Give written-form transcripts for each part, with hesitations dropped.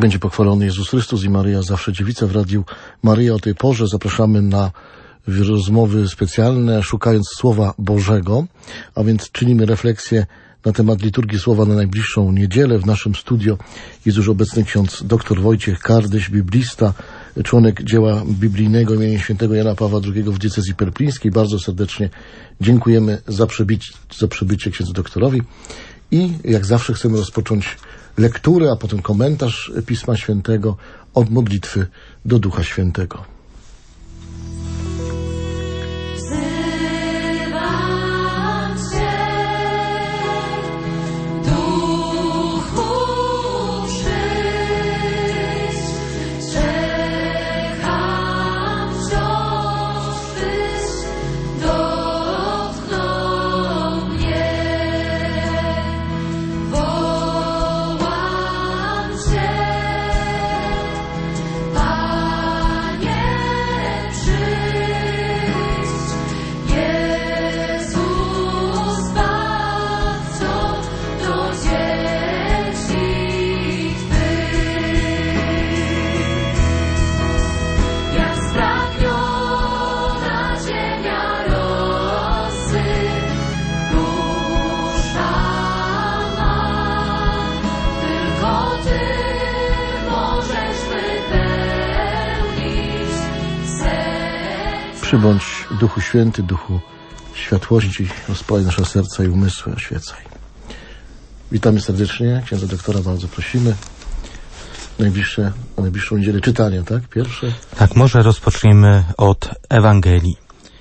będzie pochwalony Jezus Chrystus i Maryja zawsze dziewica. W Radiu Maryja o tej porze zapraszamy na rozmowy specjalne, szukając Słowa Bożego, a więc czynimy refleksję na temat liturgii Słowa na najbliższą niedzielę. W naszym studio jest już obecny ksiądz dr Wojciech Kardyś, biblista, członek dzieła biblijnego imienia świętego Jana Pawła II w diecezji perplińskiej. Bardzo serdecznie dziękujemy za przybycie księdzu doktorowi. I jak zawsze chcemy rozpocząć lekturę, a potem komentarz Pisma Świętego od modlitwy do Ducha Świętego. Przybądź Duchu Święty, Duchu Światłości, rozpalaj nasze serca i umysły, oświecaj. Witamy serdecznie, księdza doktora bardzo prosimy. Na najbliższą niedzielę czytania, tak? Pierwsze? Tak, może rozpoczniemy od Ewangelii.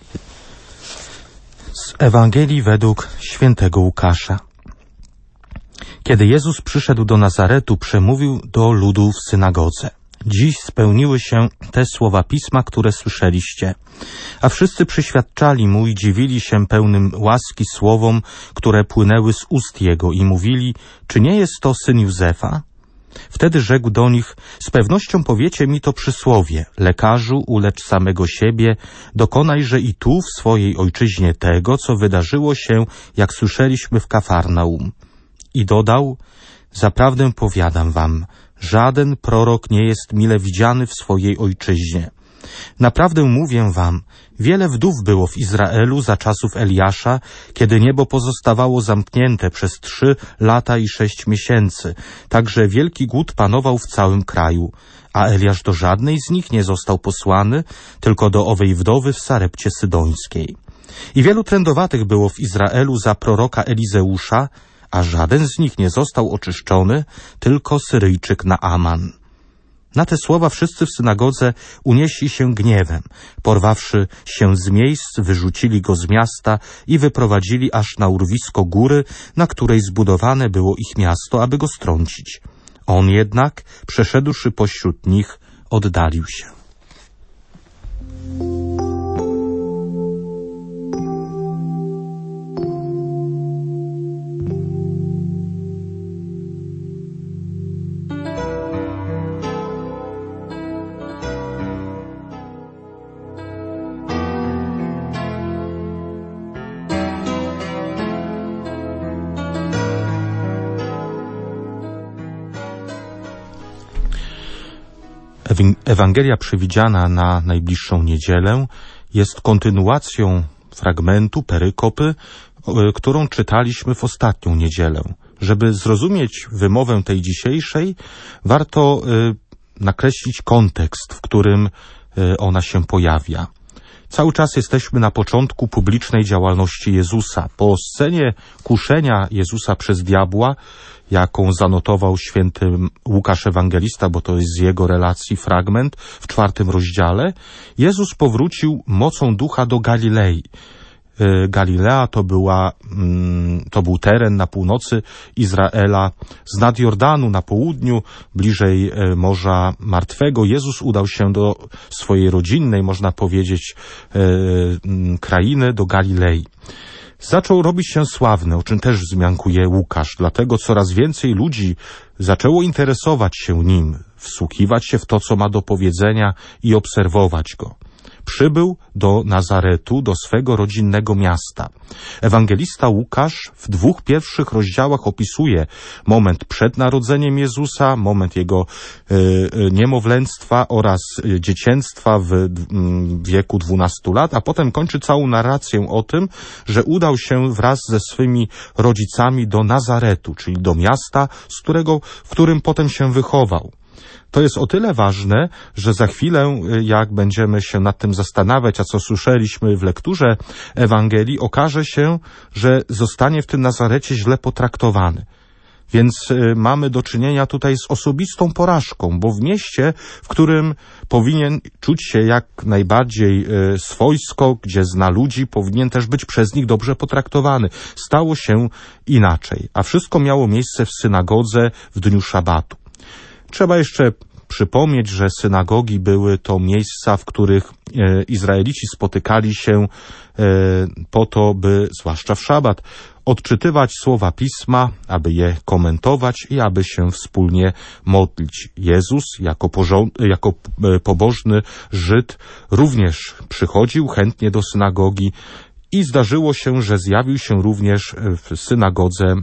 Z Ewangelii według świętego Łukasza. Kiedy Jezus przyszedł do Nazaretu, przemówił do ludu w synagodze. Dziś spełniły się te słowa Pisma, które słyszeliście. A wszyscy przyświadczali mu i dziwili się pełnym łaski słowom, które płynęły z ust jego i mówili, czy nie jest to syn Józefa? Wtedy rzekł do nich, z pewnością powiecie mi to przysłowie, lekarzu, ulecz samego siebie, dokonajże i tu w swojej ojczyźnie tego, co wydarzyło się, jak słyszeliśmy w Kafarnaum. I dodał, zaprawdę powiadam wam, żaden prorok nie jest mile widziany w swojej ojczyźnie. Naprawdę mówię wam, wiele wdów było w Izraelu za czasów Eliasza, kiedy niebo pozostawało zamknięte przez 3 lata i 6 miesięcy, także wielki głód panował w całym kraju, a Eliasz do żadnej z nich nie został posłany, tylko do owej wdowy w Sarepcie Sydońskiej. I wielu trędowatych było w Izraelu za proroka Elizeusza, a żaden z nich nie został oczyszczony, tylko Syryjczyk Naaman. Na te słowa wszyscy w synagodze unieśli się gniewem. Porwawszy się z miejsc, wyrzucili go z miasta i wyprowadzili aż na urwisko góry, na której zbudowane było ich miasto, aby go strącić. On jednak, przeszedłszy pośród nich, oddalił się. Ewangelia przewidziana na najbliższą niedzielę jest kontynuacją fragmentu, perykopy, którą czytaliśmy w ostatnią niedzielę. Żeby zrozumieć wymowę tej dzisiejszej, warto nakreślić kontekst, w którym ona się pojawia. Cały czas jesteśmy na początku publicznej działalności Jezusa. Po scenie kuszenia Jezusa przez diabła, jaką zanotował święty Łukasz Ewangelista, bo to jest z jego relacji fragment w 4 rozdziale, Jezus powrócił mocą ducha do Galilei. Galilea to był teren na północy Izraela, z nad Jordanu na południu, bliżej Morza Martwego. Jezus udał się do swojej rodzinnej, można powiedzieć, krainy, do Galilei. Zaczął robić się sławny, o czym też wzmiankuje Łukasz, dlatego coraz więcej ludzi zaczęło interesować się nim, wsłuchiwać się w to, co ma do powiedzenia i obserwować go. przybył do Nazaretu, do swego rodzinnego miasta. Ewangelista Łukasz w 2 pierwszych rozdziałach opisuje moment przed narodzeniem Jezusa, moment jego niemowlęctwa oraz dziecięctwa w wieku 12 lat, a potem kończy całą narrację o tym, że udał się wraz ze swymi rodzicami do Nazaretu, czyli do miasta, w którym potem się wychował. To jest o tyle ważne, że za chwilę, jak będziemy się nad tym zastanawiać, a co słyszeliśmy w lekturze Ewangelii, okaże się, że zostanie w tym Nazarecie źle potraktowany. Więc mamy do czynienia tutaj z osobistą porażką, bo w mieście, w którym powinien czuć się jak najbardziej swojsko, gdzie zna ludzi, powinien też być przez nich dobrze potraktowany. Stało się inaczej, a wszystko miało miejsce w synagodze w dniu szabatu. Trzeba jeszcze przypomnieć, że synagogi były to miejsca, w których Izraelici spotykali się po to, by, zwłaszcza w szabat, odczytywać słowa Pisma, aby je komentować i aby się wspólnie modlić. Jezus, jako pobożny Żyd, również przychodził chętnie do synagogi i zdarzyło się, że zjawił się również w synagodze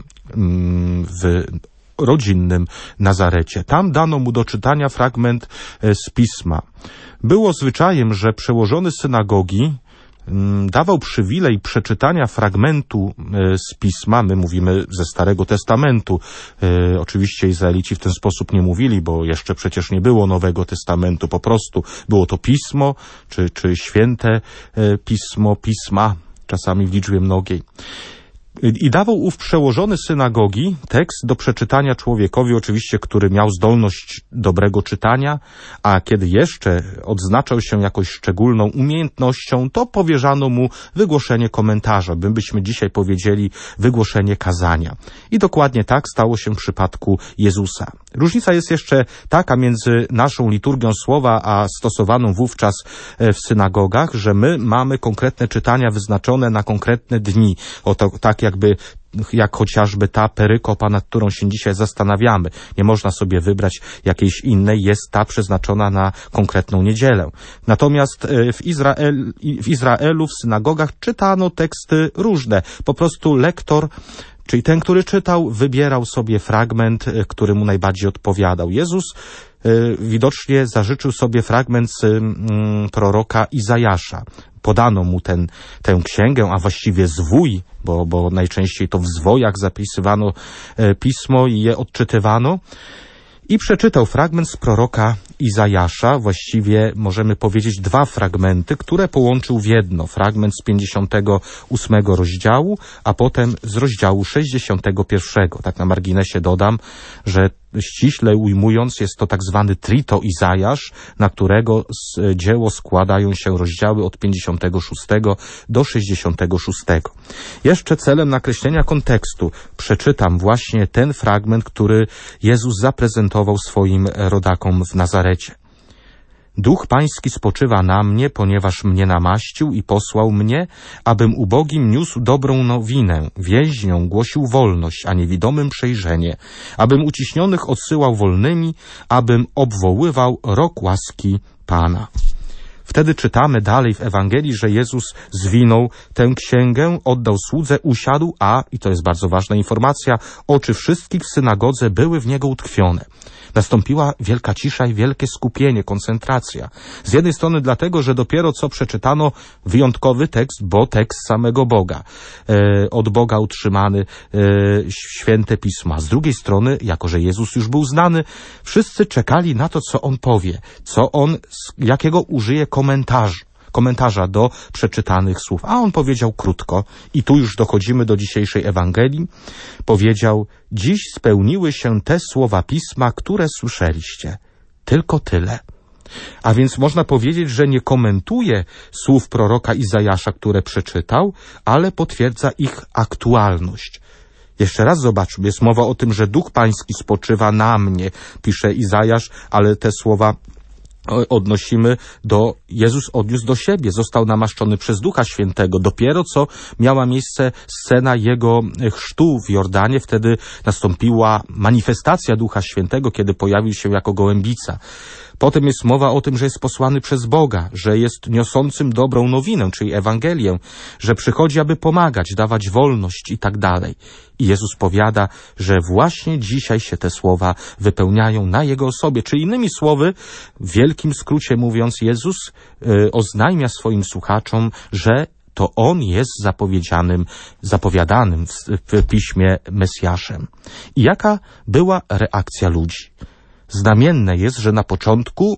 w rodzinnym Nazarecie. Tam dano mu do czytania fragment z Pisma. Było zwyczajem, że przełożony synagogi dawał przywilej przeczytania fragmentu z Pisma. My mówimy ze Starego Testamentu. Oczywiście Izraelici w ten sposób nie mówili, bo jeszcze przecież nie było Nowego Testamentu. Po prostu było to Pismo, czy święte Pisma, czasami w liczbie mnogiej. I dawał ów przełożony synagogi tekst do przeczytania człowiekowi, oczywiście, który miał zdolność dobrego czytania, a kiedy jeszcze odznaczał się jakąś szczególną umiejętnością, to powierzano mu wygłoszenie komentarza, byśmy dzisiaj powiedzieli wygłoszenie kazania. I dokładnie tak stało się w przypadku Jezusa. Różnica jest jeszcze taka między naszą liturgią słowa, a stosowaną wówczas w synagogach, że my mamy konkretne czytania wyznaczone na konkretne dni. Oto tak jak chociażby ta perykopa, nad którą się dzisiaj zastanawiamy. Nie można sobie wybrać jakiejś innej, jest ta przeznaczona na konkretną niedzielę. Natomiast w Izraelu, w synagogach czytano teksty różne. Po prostu lektor, czyli ten, który czytał, wybierał sobie fragment, który mu najbardziej odpowiadał. Jezus widocznie zażyczył sobie fragment z proroka Izajasza. Podano mu tę księgę, a właściwie zwój, bo najczęściej to w zwojach zapisywano pismo i je odczytywano. I przeczytał fragment z proroka Izajasza, właściwie możemy powiedzieć 2 fragmenty, które połączył w jedno. Fragment z 58 rozdziału, a potem z rozdziału 61. Tak na marginesie dodam, że ściśle ujmując jest to tak zwany trito Izajasz, na którego dzieło składają się rozdziały od 56 do 66. Jeszcze celem nakreślenia kontekstu przeczytam właśnie ten fragment, który Jezus zaprezentował swoim rodakom w Nazarecie. Duch Pański spoczywa na mnie, ponieważ mnie namaścił i posłał mnie, abym ubogim niósł dobrą nowinę, więźniom głosił wolność, a niewidomym przejrzenie, abym uciśnionych odsyłał wolnymi, abym obwoływał rok łaski Pana. Wtedy czytamy dalej w Ewangelii, że Jezus zwinął tę księgę, oddał słudze, usiadł, i to jest bardzo ważna informacja, oczy wszystkich w synagodze były w niego utkwione. Nastąpiła wielka cisza i wielkie skupienie, koncentracja. Z jednej strony dlatego, że dopiero co przeczytano wyjątkowy tekst, bo tekst samego Boga, od Boga utrzymany, święte pisma. Z drugiej strony, jako że Jezus już był znany, wszyscy czekali na to, co On powie, jakiego użyje komentarza do przeczytanych słów. A on powiedział krótko, i tu już dochodzimy do dzisiejszej Ewangelii, powiedział: dziś spełniły się te słowa Pisma, które słyszeliście. Tylko tyle. A więc można powiedzieć, że nie komentuje słów proroka Izajasza, które przeczytał, ale potwierdza ich aktualność. Jeszcze raz zobaczmy, jest mowa o tym, że Duch Pański spoczywa na mnie, pisze Izajasz, ale te słowa odnosimy Jezus odniósł do siebie, został namaszczony przez Ducha Świętego. Dopiero co miała miejsce scena Jego chrztu w Jordanie, wtedy nastąpiła manifestacja Ducha Świętego, kiedy pojawił się jako gołębica. Potem jest mowa o tym, że jest posłany przez Boga, że jest niosącym dobrą nowinę, czyli Ewangelię, że przychodzi, aby pomagać, dawać wolność i tak dalej. I Jezus powiada, że właśnie dzisiaj się te słowa wypełniają na Jego osobie. Czyli innymi słowy, w wielkim skrócie mówiąc, Jezus oznajmia swoim słuchaczom, że to On jest zapowiadanym w Piśmie Mesjaszem. I jaka była reakcja ludzi? Znamienne jest, że na początku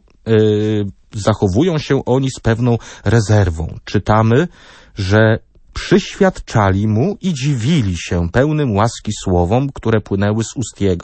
zachowują się oni z pewną rezerwą. Czytamy, że przyświadczali Mu i dziwili się pełnym łaski słowom, które płynęły z ust Jego.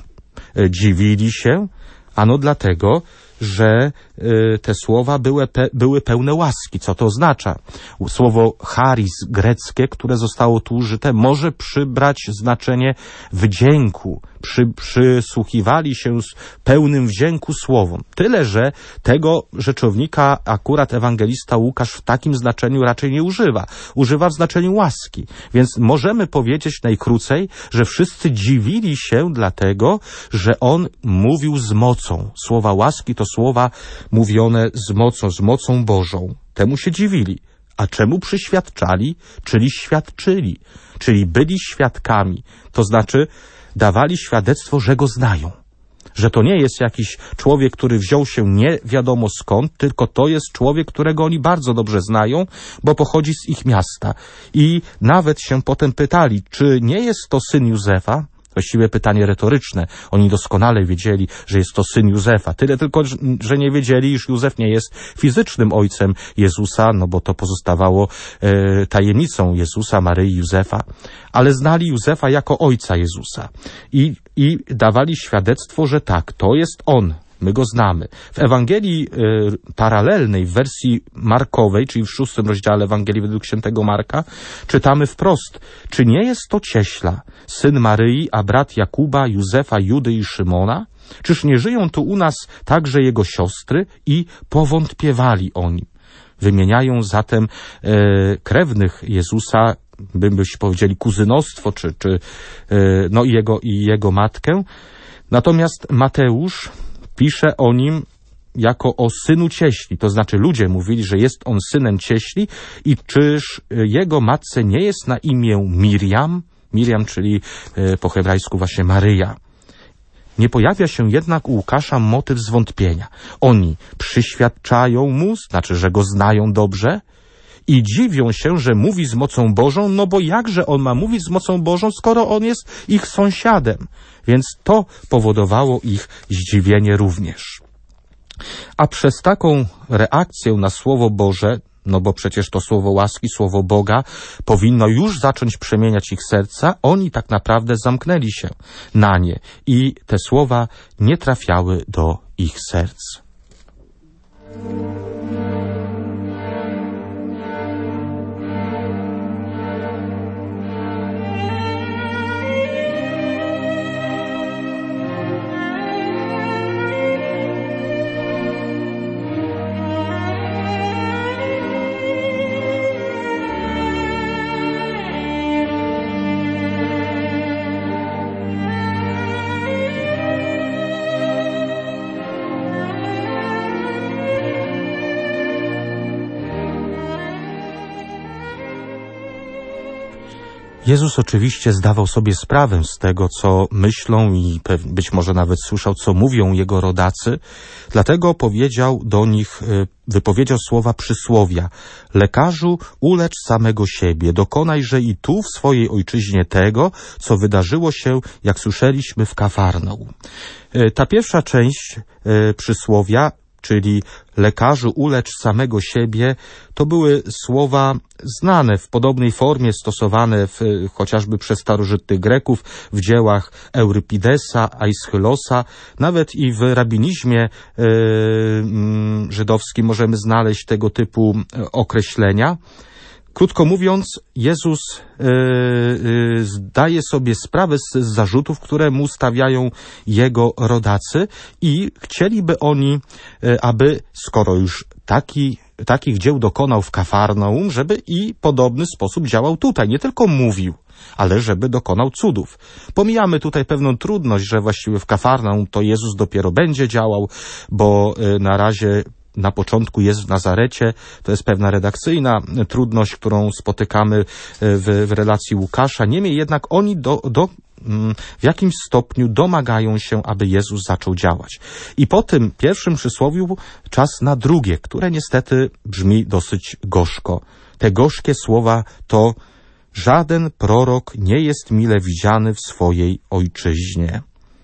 Dziwili się, ano dlatego, że te słowa były pełne łaski. Co to oznacza? Słowo charis greckie, które zostało tu użyte, może przybrać znaczenie wdzięku. Przysłuchiwali się z pełnym wdzięku słowom. Tyle, że tego rzeczownika akurat ewangelista Łukasz w takim znaczeniu raczej nie używa. Używa w znaczeniu łaski. Więc możemy powiedzieć najkrócej, że wszyscy dziwili się dlatego, że on mówił z mocą. Słowa łaski to słowa mówione z mocą Bożą. Temu się dziwili. A czemu przyświadczali? Czyli świadczyli. Czyli byli świadkami. To znaczy dawali świadectwo, że Go znają. Że to nie jest jakiś człowiek, który wziął się nie wiadomo skąd, tylko to jest człowiek, którego oni bardzo dobrze znają, bo pochodzi z ich miasta. I nawet się potem pytali, czy nie jest to syn Józefa? Właściwie pytanie retoryczne. Oni doskonale wiedzieli, że jest to syn Józefa. Tyle tylko, że nie wiedzieli, iż Józef nie jest fizycznym ojcem Jezusa, no bo to pozostawało tajemnicą Jezusa, Maryi, Józefa. Ale znali Józefa jako ojca Jezusa. I dawali świadectwo, że tak, to jest on. My go znamy. W Ewangelii paralelnej, w wersji markowej, czyli w 6 rozdziale Ewangelii według świętego Marka, czytamy wprost: czy nie jest to cieśla, syn Maryi, a brat Jakuba, Józefa, Judy i Szymona? Czyż nie żyją tu u nas także jego siostry? I powątpiewali o nim. Wymieniają zatem krewnych Jezusa, byśmy powiedzieli kuzynostwo, i jego matkę. Natomiast Mateusz pisze o nim jako o synu cieśli, to znaczy ludzie mówili, że jest on synem cieśli i czyż jego matce nie jest na imię Miriam? Miriam, czyli po hebrajsku właśnie Maryja. Nie pojawia się jednak u Łukasza motyw zwątpienia. Oni przyświadczają mu, znaczy, że go znają dobrze i dziwią się, że mówi z mocą Bożą, no bo jakże on ma mówić z mocą Bożą, skoro on jest ich sąsiadem? Więc to powodowało ich zdziwienie również. A przez taką reakcję na Słowo Boże, no bo przecież to słowo łaski, słowo Boga powinno już zacząć przemieniać ich serca, oni tak naprawdę zamknęli się na nie i te słowa nie trafiały do ich serc. Jezus oczywiście zdawał sobie sprawę z tego, co myślą i być może nawet słyszał, co mówią jego rodacy. Dlatego powiedział do nich, wypowiedział słowa przysłowia: lekarzu, ulecz samego siebie, dokonajże i tu w swojej ojczyźnie tego, co wydarzyło się, jak słyszeliśmy, w Kafarnaum. Ta pierwsza część przysłowia, czyli lekarzu, ulecz samego siebie, to były słowa znane w podobnej formie, stosowane chociażby przez starożytnych Greków w dziełach Eurypidesa, Aischylosa. Nawet i w rabinizmie żydowskim możemy znaleźć tego typu określenia. Krótko mówiąc, Jezus zdaje sobie sprawę z zarzutów, które mu stawiają jego rodacy i chcieliby oni, aby skoro już takich dzieł dokonał w Kafarnaum, żeby i podobny sposób działał tutaj. Nie tylko mówił, ale żeby dokonał cudów. Pomijamy tutaj pewną trudność, że właściwie w Kafarnaum to Jezus dopiero będzie działał, bo na razie na początku jest w Nazarecie. To jest pewna redakcyjna trudność, którą spotykamy w relacji Łukasza. Niemniej jednak oni w jakimś stopniu domagają się, aby Jezus zaczął działać. I po tym pierwszym przysłowiu czas na drugie, które niestety brzmi dosyć gorzko. Te gorzkie słowa to: żaden prorok nie jest mile widziany w swojej ojczyźnie.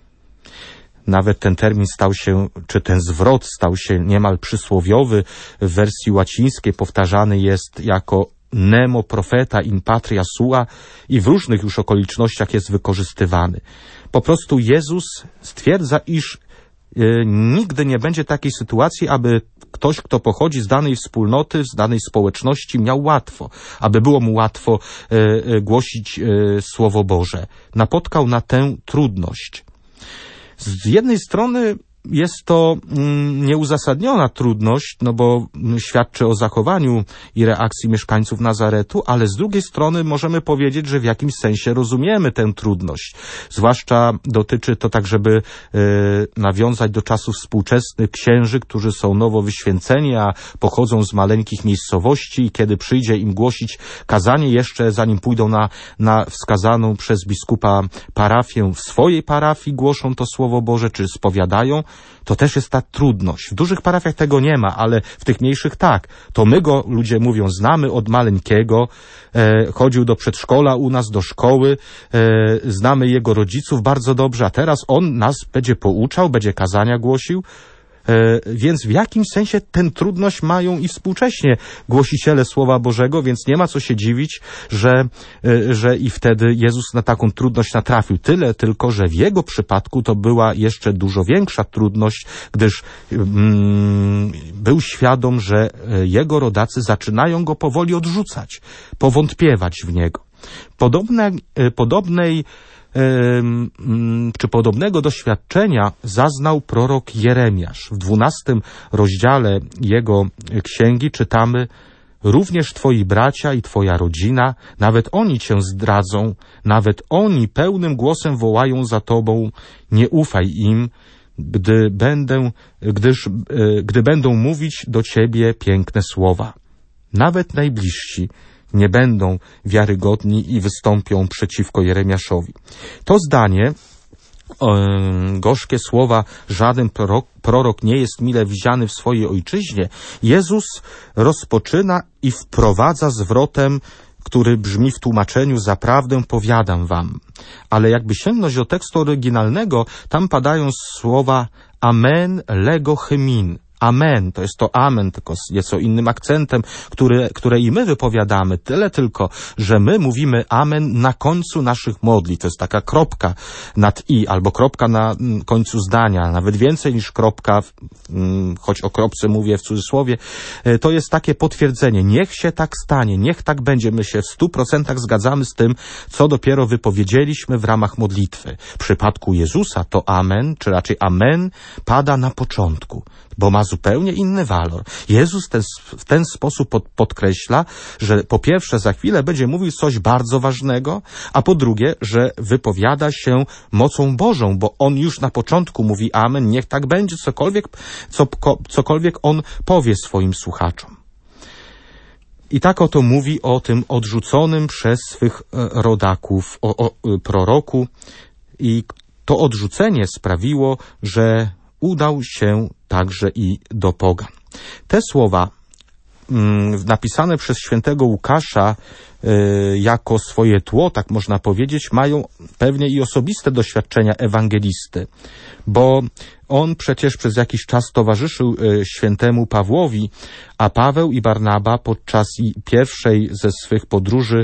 Nawet ten termin stał się, czy ten zwrot stał się niemal przysłowiowy. W wersji łacińskiej powtarzany jest jako nemo profeta in patria sua i w różnych już okolicznościach jest wykorzystywany. Po prostu Jezus stwierdza, iż nigdy nie będzie takiej sytuacji, aby ktoś, kto pochodzi z danej wspólnoty, z danej społeczności, miał łatwo, aby było mu łatwo głosić Słowo Boże. Napotkał na tę trudność. Z jednej strony jest to nieuzasadniona trudność, no bo świadczy o zachowaniu i reakcji mieszkańców Nazaretu, ale z drugiej strony możemy powiedzieć, że w jakimś sensie rozumiemy tę trudność. Zwłaszcza dotyczy to tak, żeby nawiązać do czasów współczesnych księży, którzy są nowo wyświęceni, a pochodzą z maleńkich miejscowości i kiedy przyjdzie im głosić kazanie, jeszcze zanim pójdą na wskazaną przez biskupa parafię, w swojej parafii głoszą to Słowo Boże, czy spowiadają, to też jest ta trudność. W dużych parafiach tego nie ma, ale w tych mniejszych tak. To my go, ludzie mówią, znamy od maleńkiego, chodził do przedszkola u nas, do szkoły, znamy jego rodziców bardzo dobrze, a teraz on nas będzie pouczał, będzie kazania głosił. Więc w jakimś sensie tę trudność mają i współcześnie głosiciele Słowa Bożego, więc nie ma co się dziwić, że i wtedy Jezus na taką trudność natrafił. Tyle tylko, że w jego przypadku to była jeszcze dużo większa trudność, gdyż był świadom, że jego rodacy zaczynają go powoli odrzucać, powątpiewać w niego. Podobnego doświadczenia zaznał prorok Jeremiasz. W 12 rozdziale jego księgi czytamy: również twoi bracia i twoja rodzina, nawet oni cię zdradzą, nawet oni pełnym głosem wołają za tobą, nie ufaj im, gdy będą mówić do ciebie piękne słowa. Nawet najbliżsi nie będą wiarygodni i wystąpią przeciwko Jeremiaszowi. To zdanie, gorzkie słowa, żaden prorok nie jest mile widziany w swojej ojczyźnie, Jezus rozpoczyna i wprowadza zwrotem, który brzmi w tłumaczeniu: zaprawdę powiadam wam. Ale jakby sięgnąć do tekstu oryginalnego, tam padają słowa amen lego hymin. Amen, to jest to amen, tylko z nieco innym akcentem, które i my wypowiadamy. Tyle tylko, że my mówimy amen na końcu naszych modlitw. To jest taka kropka nad i, albo kropka na końcu zdania, nawet więcej niż kropka, choć o kropce mówię w cudzysłowie. To jest takie potwierdzenie. Niech się tak stanie, niech tak będzie. My się w 100% zgadzamy z tym, co dopiero wypowiedzieliśmy w ramach modlitwy. W przypadku Jezusa to amen, czy raczej amen, pada na początku, bo ma zupełnie inny walor. Jezus w ten sposób podkreśla, że po pierwsze za chwilę będzie mówił coś bardzo ważnego, a po drugie, że wypowiada się mocą Bożą, bo on już na początku mówi amen, niech tak będzie, cokolwiek on powie swoim słuchaczom. I tak oto mówi o tym odrzuconym przez swych rodaków proroku, i to odrzucenie sprawiło, że udał się także i do pogan. Te słowa napisane przez świętego Łukasza jako swoje tło, tak można powiedzieć, mają pewnie i osobiste doświadczenia ewangelisty, bo on przecież przez jakiś czas towarzyszył świętemu Pawłowi, a Paweł i Barnaba podczas pierwszej ze swych podróży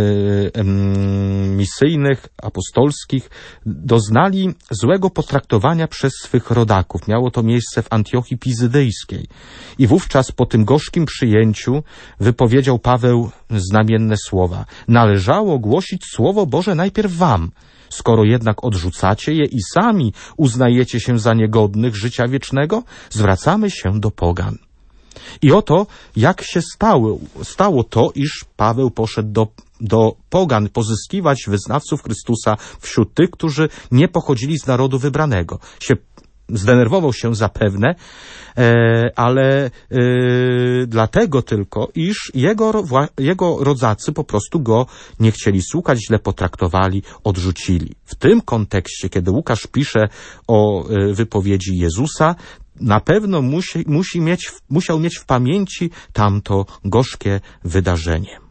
misyjnych, apostolskich doznali złego potraktowania przez swych rodaków. Miało to miejsce w Antiochii Pizydyjskiej. I wówczas po tym gorzkim przyjęciu wypowiedział Paweł znamienne słowa: należało głosić Słowo Boże najpierw wam. Skoro jednak odrzucacie je i sami uznajecie się za niegodnych życia wiecznego, zwracamy się do pogan. I oto jak się stało to, iż Paweł poszedł do do pogan pozyskiwać wyznawców Chrystusa wśród tych, którzy nie pochodzili z narodu wybranego. Zdenerwował się zapewne, ale dlatego tylko, iż jego rodzacy po prostu go nie chcieli słuchać, źle potraktowali, odrzucili. W tym kontekście, kiedy Łukasz pisze o wypowiedzi Jezusa, na pewno musiał mieć w pamięci tamto gorzkie wydarzenie.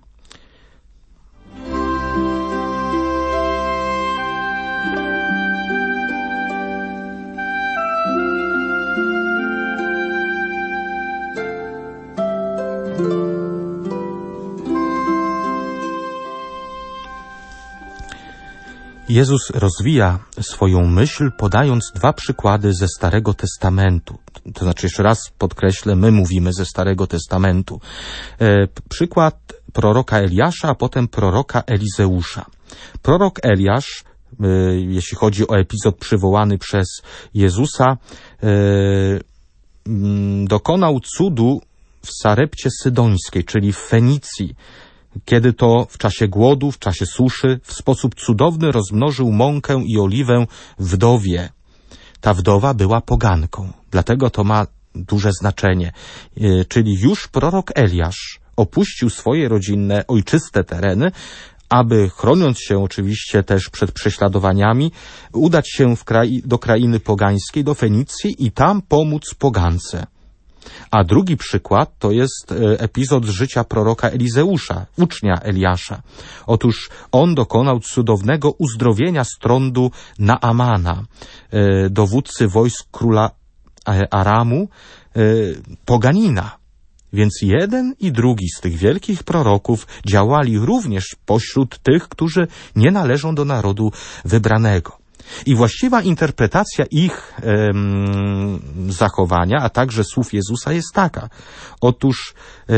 Jezus rozwija swoją myśl, podając 2 przykłady ze Starego Testamentu. To znaczy, jeszcze raz podkreślę, my mówimy ze Starego Testamentu. Przykład proroka Eliasza, a potem proroka Elizeusza. Prorok Eliasz, jeśli chodzi o epizod przywołany przez Jezusa, dokonał cudu w Sarepcie Sydońskiej, czyli w Fenicji, kiedy to w czasie głodu, w czasie suszy, w sposób cudowny rozmnożył mąkę i oliwę wdowie. Ta wdowa była poganką, dlatego to ma duże znaczenie. Czyli już prorok Eliasz opuścił swoje rodzinne, ojczyste tereny, aby, chroniąc się oczywiście też przed prześladowaniami, udać się do krainy pogańskiej, do Fenicji i tam pomóc pogance. A drugi przykład to jest epizod z życia proroka Elizeusza, ucznia Eliasza. Otóż on dokonał cudownego uzdrowienia z trądu Naamana, dowódcy wojsk króla Aramu, poganina. Więc jeden i drugi z tych wielkich proroków działali również pośród tych, którzy nie należą do narodu wybranego. I właściwa interpretacja ich zachowania, a także słów Jezusa jest taka. Otóż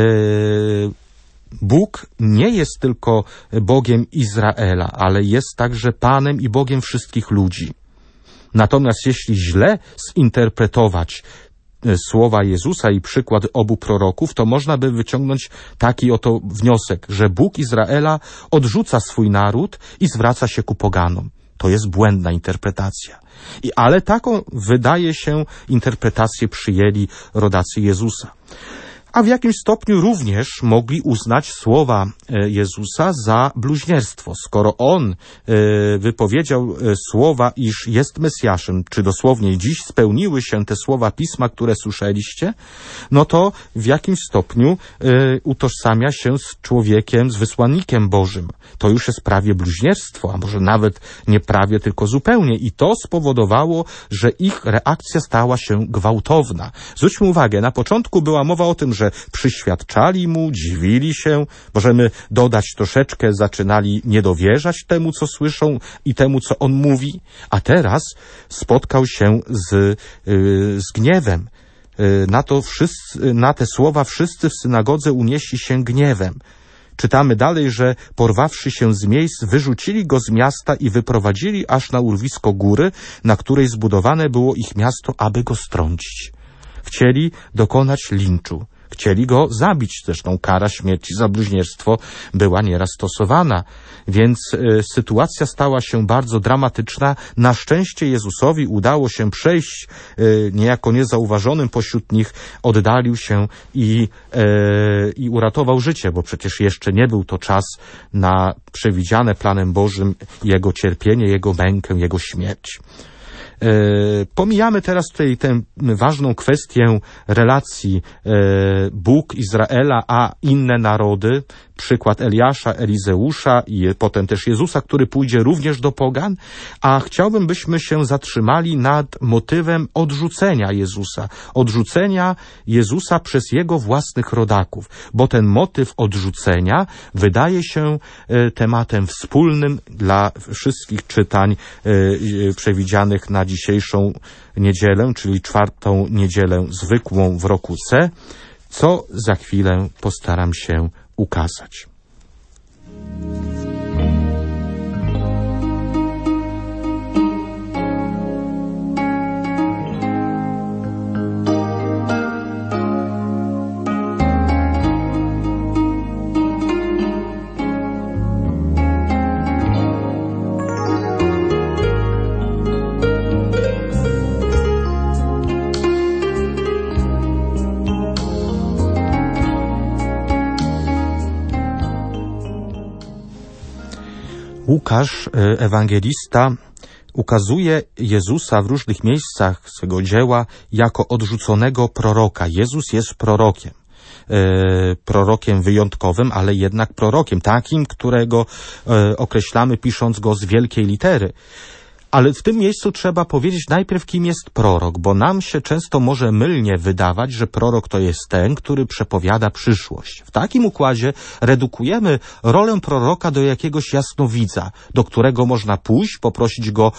Bóg nie jest tylko Bogiem Izraela, ale jest także Panem i Bogiem wszystkich ludzi. Natomiast jeśli źle zinterpretować słowa Jezusa i przykład obu proroków, to można by wyciągnąć taki oto wniosek, że Bóg Izraela odrzuca swój naród i zwraca się ku poganom. To jest błędna interpretacja. Ale taką, wydaje się, interpretację przyjęli rodacy Jezusa. A w jakimś stopniu również mogli uznać słowa Jezusa za bluźnierstwo. Skoro On wypowiedział słowa, iż jest Mesjaszem, czy dosłownie dziś spełniły się te słowa Pisma, które słyszeliście, no to w jakimś stopniu utożsamia się z człowiekiem, z wysłannikiem Bożym. To już jest prawie bluźnierstwo, a może nawet nie prawie, tylko zupełnie. I to spowodowało, że ich reakcja stała się gwałtowna. Zwróćmy uwagę, na początku była mowa o tym, że przyświadczali mu, dziwili się, możemy dodać troszeczkę, zaczynali niedowierzać temu, co słyszą i temu, co on mówi, a teraz spotkał się z gniewem. Na te słowa wszyscy w synagodze unieśli się gniewem. Czytamy dalej, że porwawszy się z miejsc, wyrzucili go z miasta i wyprowadzili aż na urwisko góry, na której zbudowane było ich miasto, aby go strącić. Chcieli dokonać linczu. Chcieli go zabić, zresztą kara śmierci za bluźnierstwo była nieraz stosowana, więc sytuacja stała się bardzo dramatyczna. Na szczęście Jezusowi udało się przejść niejako niezauważonym pośród nich, oddalił się i uratował życie, bo przecież jeszcze nie był to czas na przewidziane planem Bożym jego cierpienie, jego mękę, jego śmierć. Pomijamy teraz tutaj tę ważną kwestię relacji Bóg Izraela a inne narody, przykład Eliasza, Elizeusza i potem też Jezusa, który pójdzie również do pogan, a chciałbym, byśmy się zatrzymali nad motywem odrzucenia Jezusa przez jego własnych rodaków, bo ten motyw odrzucenia wydaje się tematem wspólnym dla wszystkich czytań przewidzianych na dzisiejszą niedzielę, czyli 4. niedzielę zwykłą w roku C, co za chwilę postaram się ukazać. Łukasz, ewangelista, ukazuje Jezusa w różnych miejscach swego dzieła jako odrzuconego proroka. Jezus jest prorokiem. Prorokiem wyjątkowym, ale jednak prorokiem, takim, którego określamy pisząc go z wielkiej litery. Ale w tym miejscu trzeba powiedzieć najpierw, kim jest prorok, bo nam się często może mylnie wydawać, że prorok to jest ten, który przepowiada przyszłość. W takim układzie redukujemy rolę proroka do jakiegoś jasnowidza, do którego można pójść, poprosić go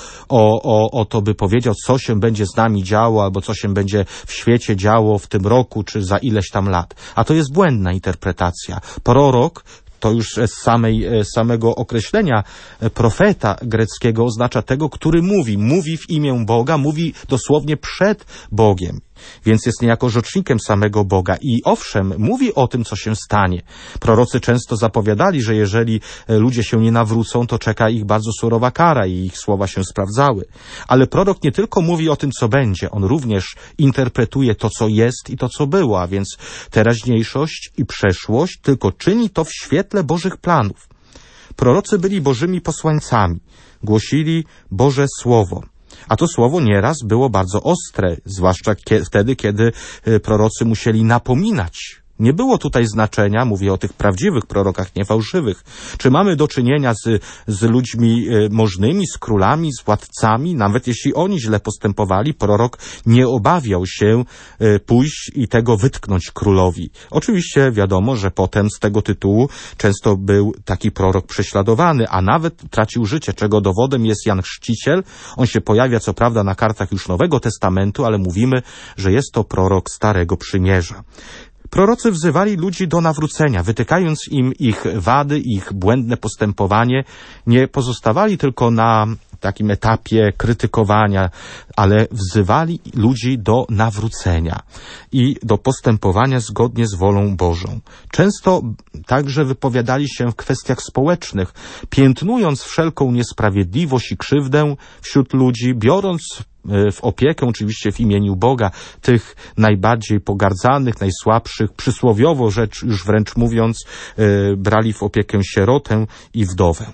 o to, by powiedział, co się będzie z nami działo, albo co się będzie w świecie działo w tym roku, czy za ileś tam lat. A to jest błędna interpretacja. Prorok to już z samego określenia profeta greckiego oznacza tego, który mówi w imię Boga, mówi dosłownie przed Bogiem. Więc jest niejako rzecznikiem samego Boga i owszem, mówi o tym, co się stanie. Prorocy często zapowiadali, że jeżeli ludzie się nie nawrócą, to czeka ich bardzo surowa kara i ich słowa się sprawdzały. Ale prorok nie tylko mówi o tym, co będzie, on również interpretuje to, co jest i to, co było, a więc teraźniejszość i przeszłość, tylko czyni to w świetle Bożych planów. Prorocy byli Bożymi posłańcami, głosili Boże Słowo. A to słowo nieraz było bardzo ostre, zwłaszcza wtedy, kiedy prorocy musieli napominać. Nie było tutaj znaczenia, mówię o tych prawdziwych prorokach, nie fałszywych. Czy mamy do czynienia z ludźmi możnymi, z królami, z władcami? Nawet jeśli oni źle postępowali, prorok nie obawiał się pójść i tego wytknąć królowi. Oczywiście wiadomo, że potem z tego tytułu często był taki prorok prześladowany, a nawet tracił życie, czego dowodem jest Jan Chrzciciel. On się pojawia co prawda na kartach już Nowego Testamentu, ale mówimy, że jest to prorok Starego Przymierza. Prorocy wzywali ludzi do nawrócenia, wytykając im ich wady, ich błędne postępowanie. Nie pozostawali tylko na takim etapie krytykowania, ale wzywali ludzi do nawrócenia i do postępowania zgodnie z wolą Bożą. Często także wypowiadali się w kwestiach społecznych, piętnując wszelką niesprawiedliwość i krzywdę wśród ludzi, biorąc w opiekę, oczywiście w imieniu Boga, tych najbardziej pogardzanych, najsłabszych, przysłowiowo rzecz już wręcz mówiąc, brali w opiekę sierotę i wdowę.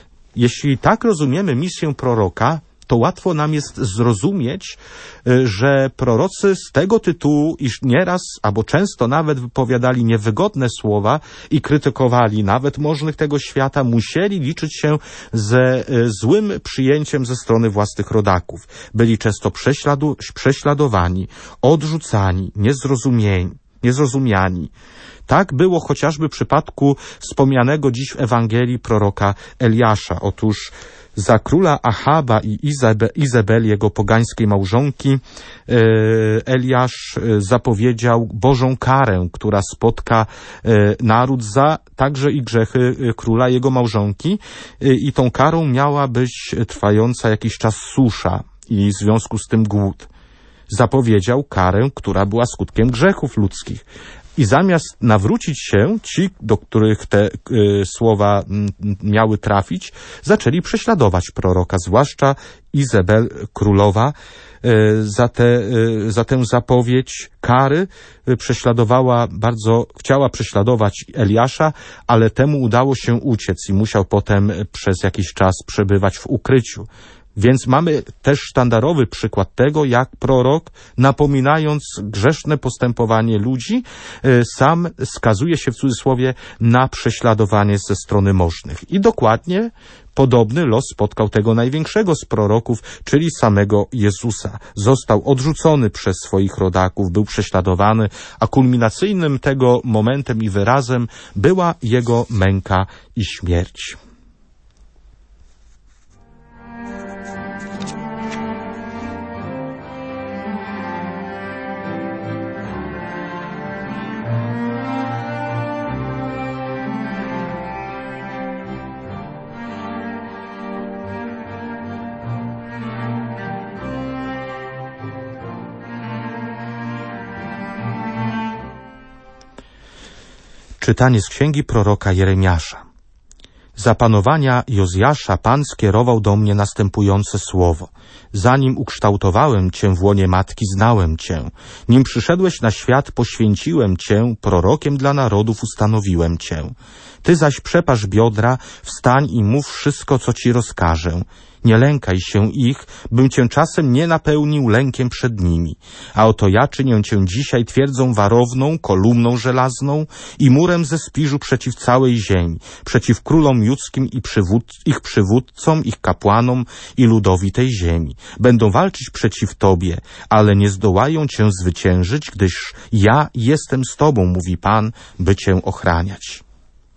Jeśli tak rozumiemy misję proroka, to łatwo nam jest zrozumieć, że prorocy z tego tytułu, iż nieraz albo często nawet wypowiadali niewygodne słowa i krytykowali nawet możnych tego świata, musieli liczyć się ze złym przyjęciem ze strony własnych rodaków. Byli często prześladowani, odrzucani, niezrozumiani. Tak było chociażby w przypadku wspomnianego dziś w Ewangelii proroka Eliasza. Otóż za króla Achaba i Izabel, jego pogańskiej małżonki, Eliasz zapowiedział Bożą karę, która spotka naród za także i grzechy króla, jego małżonki, i tą karą miała być trwająca jakiś czas susza i w związku z tym głód. Zapowiedział karę, która była skutkiem grzechów ludzkich. I zamiast nawrócić się, ci, do których te słowa miały trafić, zaczęli prześladować proroka, zwłaszcza Izabel królowa, za tę zapowiedź kary chciała prześladować Eliasza, ale temu udało się uciec i musiał potem przez jakiś czas przebywać w ukryciu. Więc mamy też sztandarowy przykład tego, jak prorok, napominając grzeszne postępowanie ludzi, sam skazuje się w cudzysłowie na prześladowanie ze strony możnych. I dokładnie podobny los spotkał tego największego z proroków, czyli samego Jezusa. Został odrzucony przez swoich rodaków, był prześladowany, a kulminacyjnym tego momentem i wyrazem była jego męka i śmierć. Czytanie z księgi proroka Jeremiasza. Za panowania Jozjasza Pan skierował do mnie następujące słowo. Zanim ukształtowałem Cię w łonie matki, znałem Cię. Nim przyszedłeś na świat, poświęciłem Cię, prorokiem dla narodów ustanowiłem Cię. Ty zaś przepasz biodra, wstań i mów wszystko, co Ci rozkażę. Nie lękaj się ich, bym Cię czasem nie napełnił lękiem przed nimi. A oto ja czynię Cię dzisiaj twierdzą warowną, kolumną żelazną i murem ze spiżu przeciw całej ziemi, przeciw królom judzkim i ich przywódcom, ich kapłanom i ludowi tej ziemi. Będą walczyć przeciw Tobie, ale nie zdołają Cię zwyciężyć, gdyż ja jestem z Tobą, mówi Pan, by Cię ochraniać.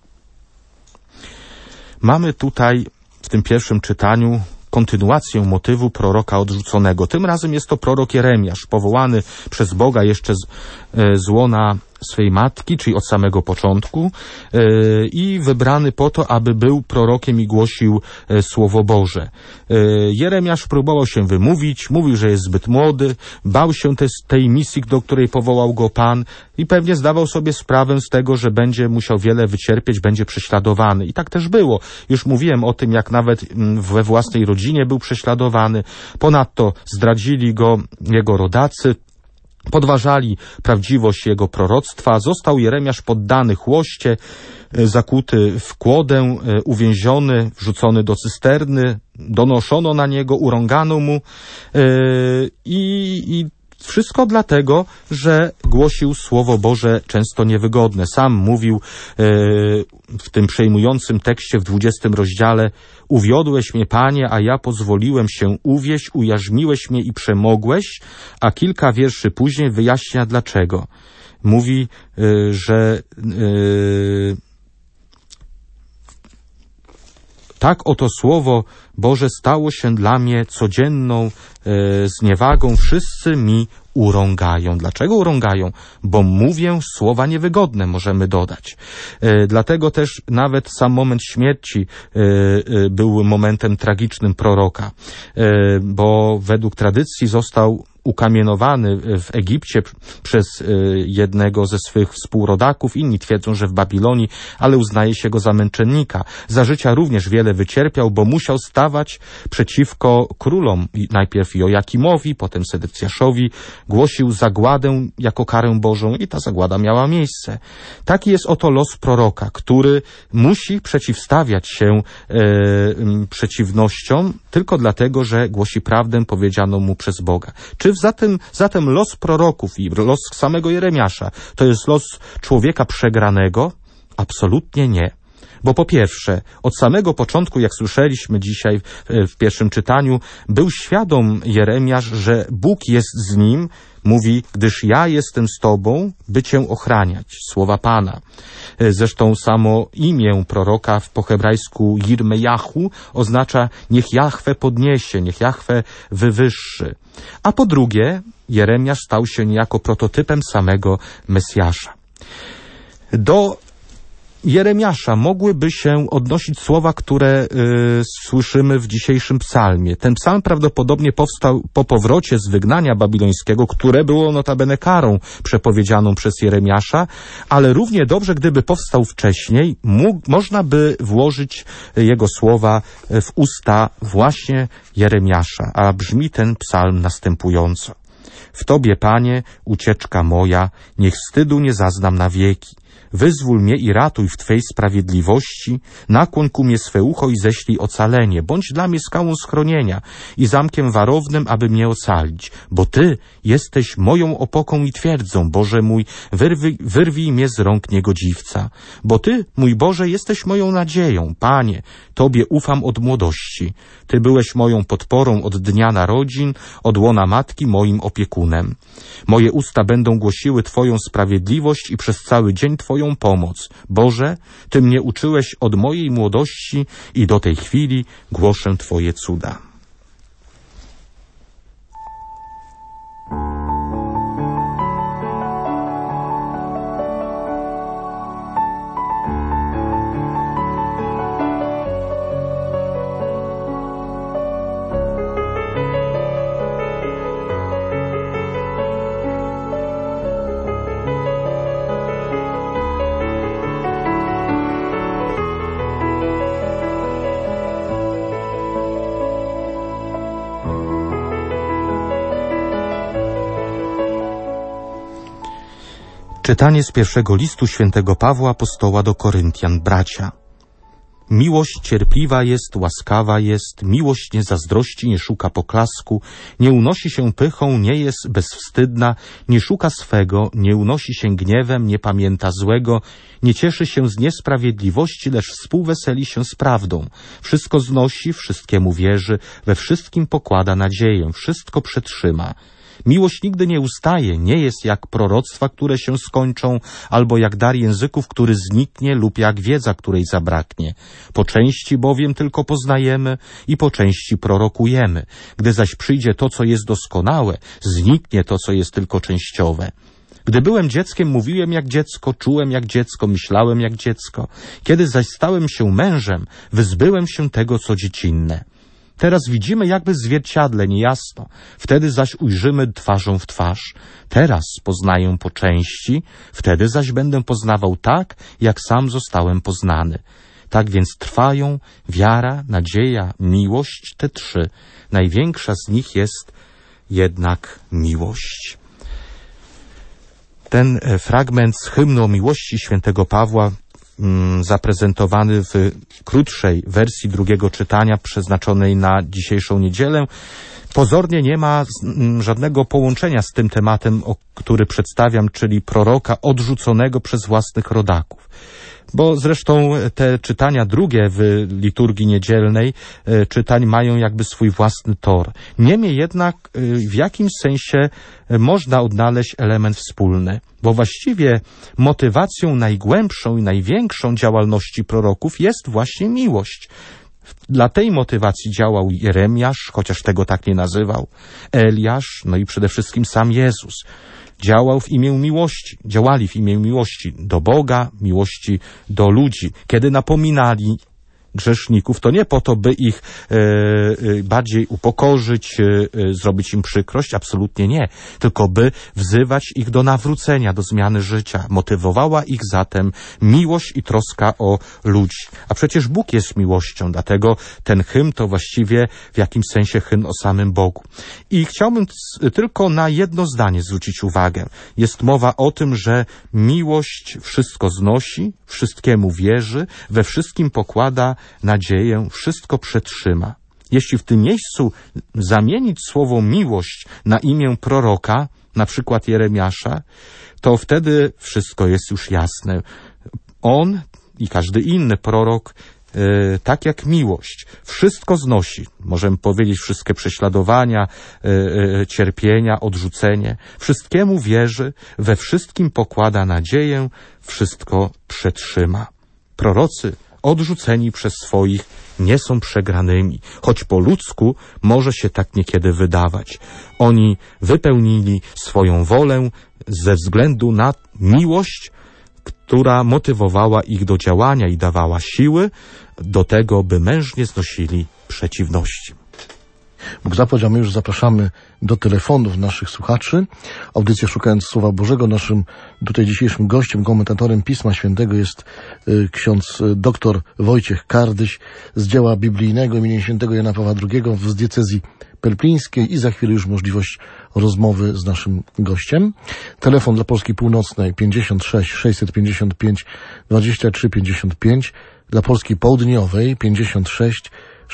Mamy tutaj w tym pierwszym czytaniu kontynuację motywu proroka odrzuconego. Tym razem jest to prorok Jeremiasz, powołany przez Boga jeszcze z łona swej matki, czyli od samego początku, i wybrany po to, aby był prorokiem i głosił Słowo Boże. Jeremiasz próbował się wymówić, mówił, że jest zbyt młody, bał się tej misji, do której powołał go Pan i pewnie zdawał sobie sprawę z tego, że będzie musiał wiele wycierpieć, będzie prześladowany. I tak też było. Już mówiłem o tym, jak nawet we własnej rodzinie był prześladowany. Ponadto zdradzili go jego rodacy, podważali prawdziwość jego proroctwa. Został Jeremiasz poddany chłoście, zakuty w kłodę, uwięziony, wrzucony do cysterny, donoszono na niego, urągano mu i wszystko dlatego, że głosił Słowo Boże często niewygodne. Sam mówił w tym przejmującym tekście w 20 rozdziale: uwiodłeś mnie, Panie, a ja pozwoliłem się uwieść, ujarzmiłeś mnie i przemogłeś, a kilka wierszy później wyjaśnia dlaczego. Mówi, że tak oto Słowo Boże stało się dla mnie codzienną zniewagą. Wszyscy mi urągają. Dlaczego urągają? Bo mówię słowa niewygodne, możemy dodać. Dlatego też nawet sam moment śmierci był momentem tragicznym proroka, bo według tradycji został ukamienowany w Egipcie przez jednego ze swych współrodaków. Inni twierdzą, że w Babilonii, ale uznaje się go za męczennika. Za życia również wiele wycierpiał, bo musiał stawać przeciwko królom. Najpierw Joakimowi, potem Sedecjaszowi. Głosił zagładę jako karę Bożą i ta zagłada miała miejsce. Taki jest oto los proroka, który musi przeciwstawiać się przeciwnościom tylko dlatego, że głosi prawdę powiedzianą mu przez Boga. Czy zatem los proroków i los samego Jeremiasza to jest los człowieka przegranego? Absolutnie nie. Bo po pierwsze, od samego początku, jak słyszeliśmy dzisiaj w pierwszym czytaniu, był świadom Jeremiasz, że Bóg jest z nim. Mówi, gdyż ja jestem z Tobą, by Cię ochraniać. Słowa Pana. Zresztą samo imię proroka po hebrajsku Jirmejahu oznacza niech Jahwe podniesie, niech Jahwe wywyższy. A po drugie, Jeremiasz stał się niejako prototypem samego Mesjasza. Do Jeremiasza mogłyby się odnosić słowa, które słyszymy w dzisiejszym psalmie. Ten psalm prawdopodobnie powstał po powrocie z wygnania babilońskiego, które było notabene karą przepowiedzianą przez Jeremiasza, ale równie dobrze, gdyby powstał wcześniej, można by włożyć jego słowa w usta właśnie Jeremiasza, a brzmi ten psalm następująco. W Tobie, Panie, ucieczka moja, niech wstydu nie zaznam na wieki. Wyzwól mnie i ratuj w Twej sprawiedliwości, nakłoń ku mnie swe ucho i ześlij ocalenie. Bądź dla mnie skałą schronienia i zamkiem warownym, aby mnie ocalić. Bo Ty jesteś moją opoką i twierdzą, Boże mój, wyrwij mnie z rąk niegodziwca. Bo Ty, mój Boże, jesteś moją nadzieją. Panie, Tobie ufam od młodości. Ty byłeś moją podporą od dnia narodzin, od łona matki moim opiekunem. Moje usta będą głosiły Twoją sprawiedliwość i przez cały dzień Twoją pomoc. Boże, Ty mnie uczyłeś od mojej młodości i do tej chwili głoszę Twoje cuda. Czytanie z pierwszego listu świętego Pawła apostoła do Koryntian, bracia. Miłość cierpliwa jest, łaskawa jest, miłość nie zazdrości, nie szuka poklasku, nie unosi się pychą, nie jest bezwstydna, nie szuka swego, nie unosi się gniewem, nie pamięta złego, nie cieszy się z niesprawiedliwości, lecz współweseli się z prawdą. Wszystko znosi, wszystkiemu wierzy, we wszystkim pokłada nadzieję, wszystko przetrzyma. Miłość nigdy nie ustaje, nie jest jak proroctwa, które się skończą, albo jak dar języków, który zniknie, lub jak wiedza, której zabraknie. Po części bowiem tylko poznajemy i po części prorokujemy. Gdy zaś przyjdzie to, co jest doskonałe, zniknie to, co jest tylko częściowe. Gdy byłem dzieckiem, mówiłem jak dziecko, czułem jak dziecko, myślałem jak dziecko. Kiedy zaś stałem się mężem, wyzbyłem się tego, co dziecinne. Teraz widzimy jakby w zwierciadle niejasno, wtedy zaś ujrzymy twarzą w twarz. Teraz poznaję po części, wtedy zaś będę poznawał tak, jak sam zostałem poznany. Tak więc trwają wiara, nadzieja, miłość, te trzy. Największa z nich jest jednak miłość. Ten fragment z hymnu o miłości świętego Pawła zaprezentowany w krótszej wersji drugiego czytania przeznaczonej na dzisiejszą niedzielę, pozornie nie ma żadnego połączenia z tym tematem, który przedstawiam, czyli proroka odrzuconego przez własnych rodaków. Bo zresztą te czytania drugie w liturgii niedzielnej czytań mają jakby swój własny tor. Niemniej jednak w jakimś sensie można odnaleźć element wspólny, bo właściwie motywacją najgłębszą i największą działalności proroków jest właśnie miłość. Dla tej motywacji działał Jeremiasz, chociaż tego tak nie nazywał, Eliasz, no i przede wszystkim sam Jezus. Działali w imię miłości do Boga, miłości do ludzi. Kiedy napominali grzeszników, to nie po to, by ich bardziej upokorzyć, zrobić im przykrość, absolutnie nie, tylko by wzywać ich do nawrócenia, do zmiany życia. Motywowała ich zatem miłość i troska o ludzi. A przecież Bóg jest miłością, dlatego ten hymn to właściwie w jakimś sensie hymn o samym Bogu. I chciałbym tylko na jedno zdanie zwrócić uwagę. Jest mowa o tym, że miłość wszystko znosi, wszystkiemu wierzy, we wszystkim pokłada nadzieję, wszystko przetrzyma. Jeśli w tym miejscu zamienić słowo miłość na imię proroka, na przykład Jeremiasza, to wtedy wszystko jest już jasne. On i każdy inny prorok, tak jak miłość, wszystko znosi. Możemy powiedzieć wszystkie prześladowania, cierpienia, odrzucenie. Wszystkiemu wierzy, we wszystkim pokłada nadzieję, wszystko przetrzyma. Prorocy odrzuceni przez swoich nie są przegranymi, choć po ludzku może się tak niekiedy wydawać. Oni wypełnili swoją wolę ze względu na miłość, która motywowała ich do działania i dawała siły do tego, by mężnie znosili przeciwności. Bóg zapłać, a my już zapraszamy do telefonów naszych słuchaczy. Audycja Szukając Słowa Bożego. Naszym tutaj dzisiejszym gościem, komentatorem Pisma Świętego jest ksiądz dr Wojciech Kardyś z dzieła biblijnego imienia świętego Jana Pawła II z diecezji perplińskiej i za chwilę już możliwość rozmowy z naszym gościem. Telefon dla Polski Północnej 56 655 23 55, dla Polski Południowej 56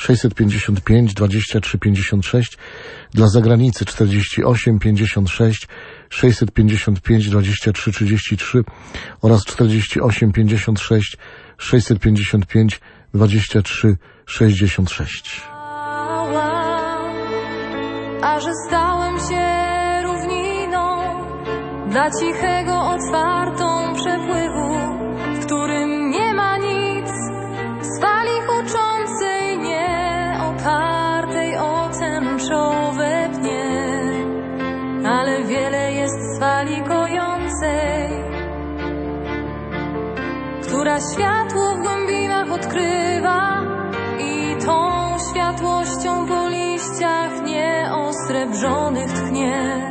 655 23 56, dla zagranicy 48 56 655 23 33 oraz 48 56 655 23 66. A że stałem się równiną dla cichego, otwartą przepływu, w którym nie ma nic z fali huczącej, nie opartej o tęczowe pnie, ale wiele jest z fali kojącej, która światło w głębinach odkrywa i tą światłością po liściach nieosrebrzonych tchnie.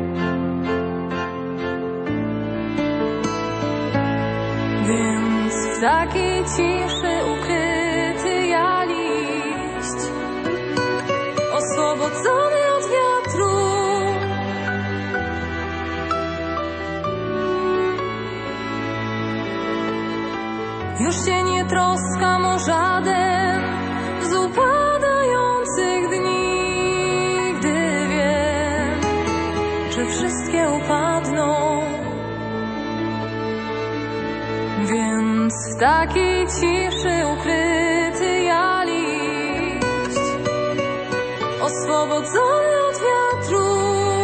Więc w takiej ciszy ukryty ja liść, oswobodzony od wiatru, Już się nie troskam o żaden z upadających dni, gdy wiem, że wszystkie upadną. Więc w takiej ciszy ukryty ja liść, oswobodzony od wiatru,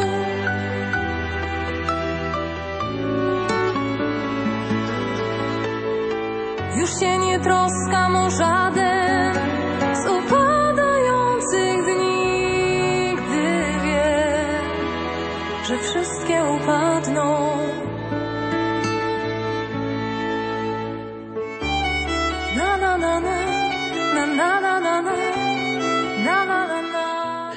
już się nie troskam o żaden z upadających dni, gdy wiem, że wszystkie upadną. Na na na na, na na na na na, na na na na.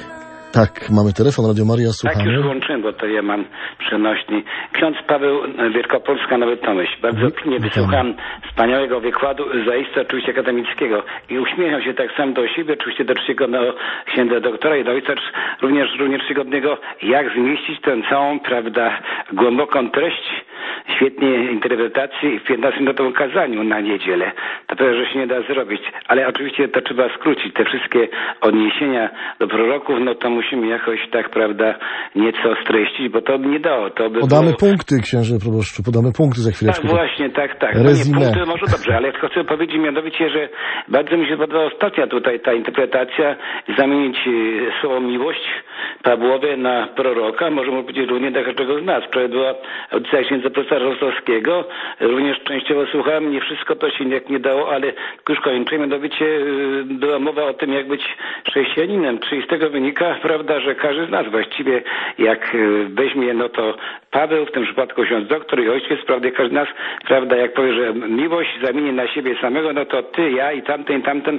Tak, mamy telefon, Radio Maria, słuchamy. Tak, już włączyłem, bo to ja mam przenośni. Ksiądz Paweł, Wielkopolska, Nowy Tomyśl. Bardzo pilnie wysłucham wspaniałego wykładu, zaiste oczywiście akademickiego. I uśmiecham się tak sam do siebie, oczywiście do czcigodnego księdza doktora i do ojca również czcigodnego, jak zmieścić tę całą, prawda, głęboką treść, świetnie interpretacji w 15-minutowym kazaniu na niedzielę. To pewnie, że się nie da zrobić, ale oczywiście to trzeba skrócić. Te wszystkie odniesienia do proroków, no to musimy jakoś tak, prawda, nieco streścić, bo to nie dało. To by podamy było... punkty, księże proboszczu, podamy punkty za chwileczkę. Tak, właśnie, tak. No nie, punkty może dobrze, ale chcę powiedzieć mianowicie, że bardzo mi się podobała ostatnia tutaj ta interpretacja, zamienić słowo miłość Pawłowie na proroka, możemy powiedzieć również dla każdego z nas. Wczoraj była audycja księdza profesora Rostowskiego, również częściowo słuchałem, nie wszystko to się nie dało, ale już kończę, mianowicie była mowa o tym, jak być chrześcijaninem. Czyli z tego wynika, prawda, że każdy z nas właściwie, jak weźmie, no to Paweł, w tym przypadku ksiądz doktor i ojciec, prawda, każdy z nas, prawda, jak powie, że miłość zamieni na siebie samego, no to ty, ja i tamten,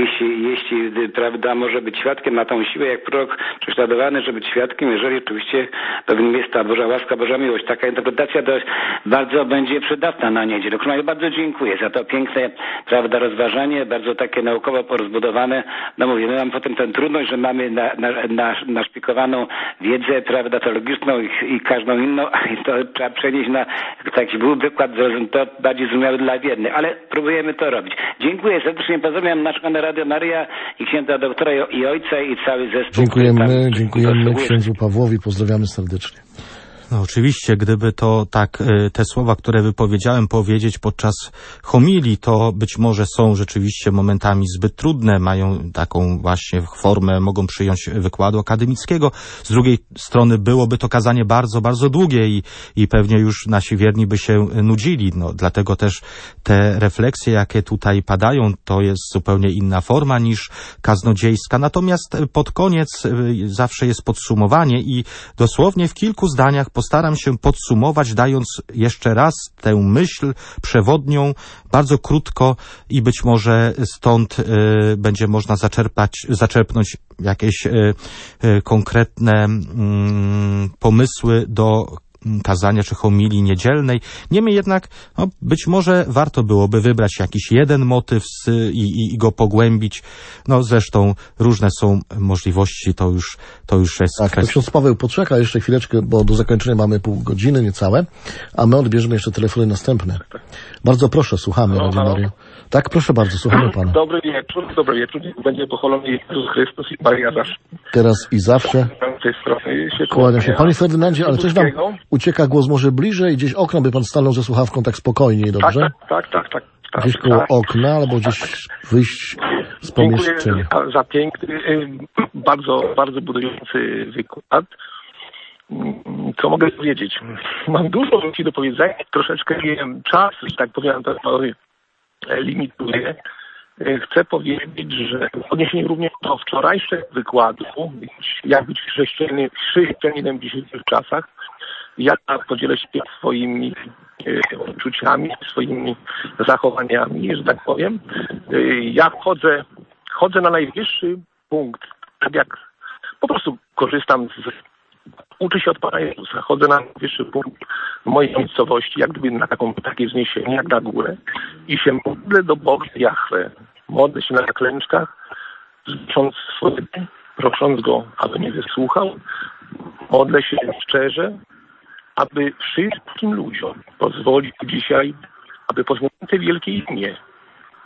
jeśli prawda, może być świadkiem, ma tą siłę, jak prorok prześladowany, żeby być świadkiem, jeżeli oczywiście pewnym jest ta Boża łaska, Boża miłość. Taka interpretacja to bardzo będzie przydatna na niedzielę. Bardzo dziękuję za to piękne, prawda, rozważanie, bardzo takie naukowo porozbudowane. No mówię, my mamy potem tę trudność, że mamy naszpikowaną wiedzę, prawda, teologiczną i każdą inną, i to trzeba przenieść na taki był wykład, to bardziej zrozumiały dla wiernych, ale próbujemy to robić. Dziękuję serdecznie, pozdrawiam naszego Radio Maria i księdza doktora i ojca i cały zespół. Dziękujemy księdzu Pawłowi, pozdrawiamy serdecznie. No oczywiście, gdyby to tak te słowa, które wypowiedziałem, powiedzieć podczas homilii, to być może są rzeczywiście momentami zbyt trudne, mają taką właśnie formę, mogą przyjąć wykładu akademickiego. Z drugiej strony byłoby to kazanie bardzo, bardzo długie i pewnie już nasi wierni by się nudzili. No, dlatego też te refleksje, jakie tutaj padają, to jest zupełnie inna forma niż kaznodziejska. Natomiast pod koniec zawsze jest podsumowanie i dosłownie w kilku zdaniach postaram się podsumować, dając jeszcze raz tę myśl przewodnią, bardzo krótko i być może stąd będzie można zaczerpnąć jakieś konkretne pomysły do kazania czy homilii niedzielnej. Niemniej jednak być może warto byłoby wybrać jakiś jeden motyw i go pogłębić. No zresztą różne są możliwości, to już jest tak, kwestia. Ksiądz Paweł poczeka jeszcze chwileczkę, bo do zakończenia mamy pół godziny niecałe, a my odbierzemy jeszcze telefony następne. Bardzo proszę, słuchamy Radio Maria. Tak, proszę bardzo, słuchamy pana. Dobry wieczór. Będzie pochwalony Jezus Chrystus i Maria zawsze. Teraz i zawsze. Kłaniam się. Panie Ferdynandzie, ale coś nam ucieka głos może bliżej, gdzieś okno, by pan stanął ze słuchawką tak spokojniej, dobrze? Tak. Gdzieś koło okna, albo gdzieś wyjść z pomieszczenia. Dziękuję za piękny, bardzo, bardzo budujący wykład. Co mogę powiedzieć? Mam dużo rzeczy do powiedzenia, troszeczkę czas, że tak powiem, to limituje. Chcę powiedzieć, że w odniesieniu również do wczorajszego wykładu, jak być chrześcijaninem w dzisiejszych czasach, ja podzielę się swoimi uczuciami, swoimi zachowaniami, że tak powiem. Ja chodzę na najwyższy punkt, tak jak po prostu korzystam uczę się od Pana Jezusa, chodzę na najwyższy punkt mojej miejscowości, jak gdyby na takie wzniesienie, jak na górę i się modlę do Boga Jahwe. Modlę się na klęczkach, prosząc Go, aby mnie wysłuchał. Modlę się szczerze, aby wszystkim ludziom pozwolił dzisiaj, aby pozwolił te wielkie imię,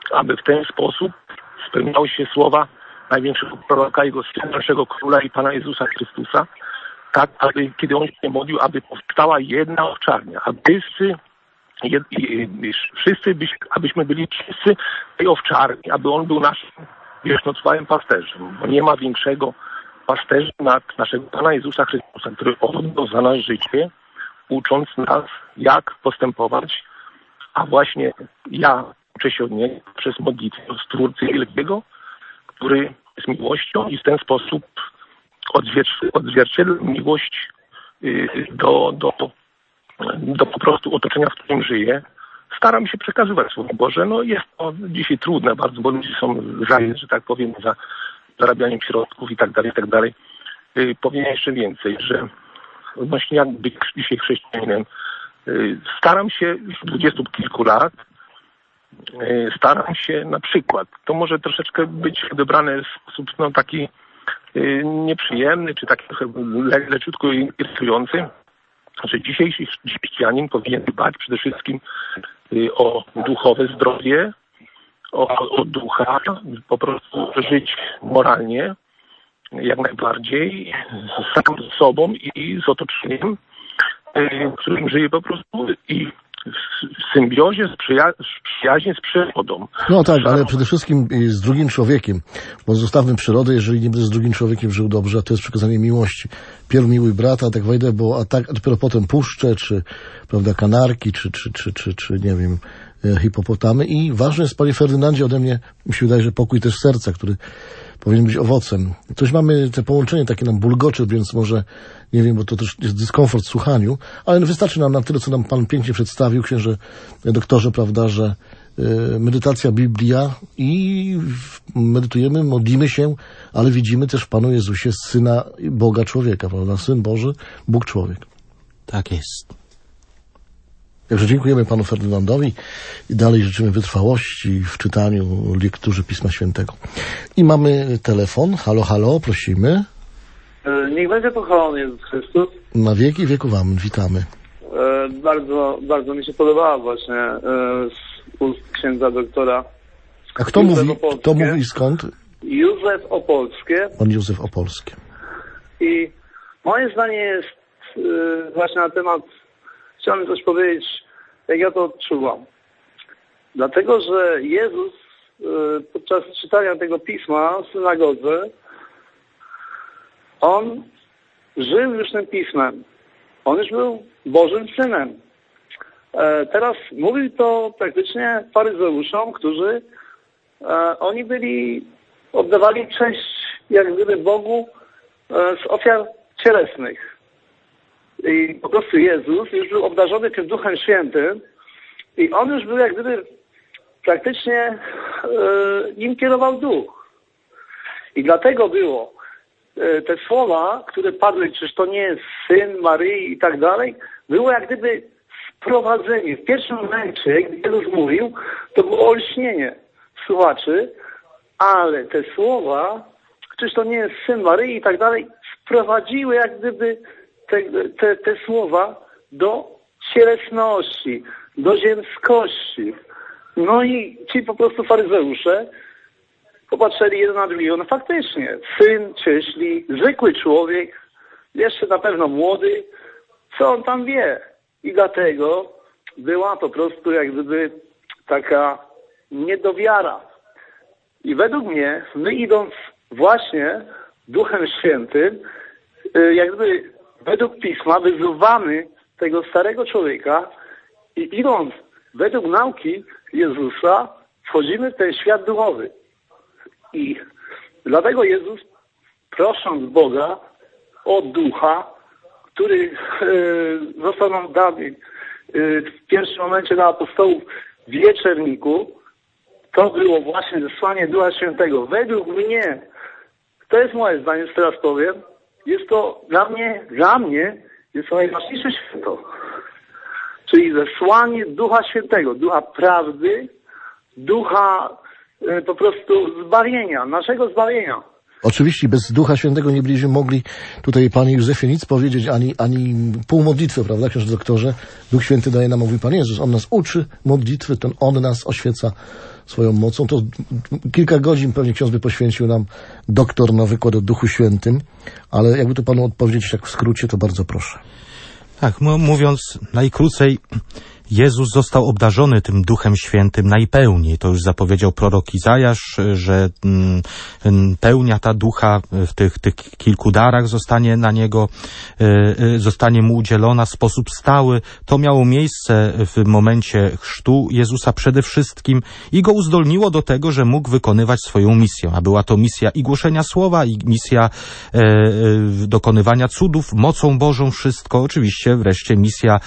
aby w ten sposób spełniały się słowa największego proroka, jego Syna, naszego Króla i Pana Jezusa Chrystusa, tak, aby, kiedy on się modlił, aby powstała jedna owczarnia, aby abyśmy byli wszyscy tej owczarni, aby on był naszym wiecznotrwałym pasterzem, bo nie ma większego pasterza nad naszego Pana Jezusa Chrystusa, który oddał za nas życie, ucząc nas, jak postępować, a właśnie ja uczę się od Niego przez modlitwę Stwórcy Wielkiego, który jest miłością i w ten sposób odzwierciedla miłość do po prostu otoczenia, w którym żyję. Staram się przekazywać Słowo Boże. No jest to dzisiaj trudne bardzo, bo ludzie są zajęci, że tak powiem, za zarabianiem środków i tak dalej. Powiem jeszcze więcej, że odnośnie jak być dzisiaj chrześcijaninem, staram się już 20 kilku lat, staram się na przykład, to może troszeczkę być odebrane w sposób taki nieprzyjemny, czy taki trochę leciutko irytujący, że dzisiejszy chrześcijanin powinien dbać przede wszystkim o duchowe zdrowie, o ducha, po prostu żyć moralnie, jak najbardziej, sam z sobą i z otoczeniem, w którym żyje po prostu i w symbiozie, przyjaźnie z przyrodą. No tak, ale przede wszystkim z drugim człowiekiem, bo zostawmy przyrodę, jeżeli nie będę z drugim człowiekiem żył dobrze, a to jest przekazanie miłości. Pierw miłuj brata, tak wejdę, a dopiero potem puszczę, czy prawda, kanarki, czy nie wiem, hipopotamy. I ważne jest, panie Ferdynandzie, ode mnie mi się wydaje, że pokój też serca, który powinien być owocem. Coś mamy, te połączenie takie nam bulgocze, więc może, nie wiem, bo to też jest dyskomfort w słuchaniu, ale wystarczy nam na tyle, co nam Pan pięknie przedstawił, księże doktorze, prawda, że medytacja, Biblia i medytujemy, modlimy się, ale widzimy też w Panu Jezusie Syna Boga człowieka, prawda? Syn Boży, Bóg człowiek. Tak jest. Także dziękujemy Panu Ferdynandowi i dalej życzymy wytrwałości w czytaniu, lekturze Pisma Świętego. I mamy telefon. Halo, halo, prosimy. Niech będzie pochwalony Jezus Chrystus. Na wieki wieków wam, witamy. Bardzo mi się podobała właśnie z ust księdza doktora. A kto mówi skąd? Józef Opolskie. Pan Józef Opolskie. I moje zdanie jest właśnie na temat, chciałem coś powiedzieć, jak ja to odczuwam. Dlatego, że Jezus podczas czytania tego pisma w synagodze, on żył już tym pismem. On już był Bożym Synem. Teraz mówił to praktycznie faryzeuszom, którzy oni oddawali cześć jak gdyby Bogu z ofiar cielesnych. I po prostu Jezus już był obdarzony tym Duchem Świętym i on już był jak gdyby praktycznie nim kierował Duch. I dlatego było te słowa, które padły, czyż to nie jest Syn Maryi i tak dalej, było jak gdyby sprowadzenie. W pierwszym momencie, gdy Jezus mówił, to było olśnienie słuchaczy, ale te słowa, czyż to nie jest Syn Maryi i tak dalej, sprowadziły jak gdyby te słowa do cielesności, do ziemskości. No i ci po prostu faryzeusze popatrzyli jeden na drugiego. No faktycznie, syn cieśli, zwykły człowiek, jeszcze na pewno młody, co on tam wie? I dlatego była po prostu jak gdyby taka niedowiara. I według mnie, my idąc właśnie Duchem Świętym, jak gdyby według Pisma wyzuwamy tego starego człowieka i idąc według nauki Jezusa, wchodzimy w ten świat duchowy. I dlatego Jezus, prosząc Boga o ducha, który został nam dany w pierwszym momencie dla apostołów w wieczerniku, to było właśnie zesłanie Ducha Świętego. Według mnie, to jest moje zdanie, już teraz powiem, jest to dla mnie jest to najważniejsze święto. Czyli zesłanie Ducha Świętego, Ducha prawdy, Ducha po prostu zbawienia, naszego zbawienia. Oczywiście bez Ducha Świętego nie byliśmy mogli tutaj, Panie Józefie, nic powiedzieć, ani pół modlitwy, prawda, ksiądz doktorze? Duch Święty daje nam, mówi Pan Jezus, On nas uczy modlitwy, On nas oświeca swoją mocą. To kilka godzin pewnie ksiądz by poświęcił nam doktor na wykład o Duchu Świętym, ale jakby to Panu odpowiedzieć tak w skrócie, to bardzo proszę. Tak, mówiąc najkrócej, Jezus został obdarzony tym Duchem Świętym najpełniej. To już zapowiedział prorok Izajasz, że pełnia ta Ducha w tych kilku darach zostanie na Niego, zostanie Mu udzielona w sposób stały. To miało miejsce w momencie chrztu Jezusa przede wszystkim i Go uzdolniło do tego, że mógł wykonywać swoją misję. A była to misja i głoszenia słowa, i misja dokonywania cudów, mocą Bożą wszystko. Oczywiście wreszcie misja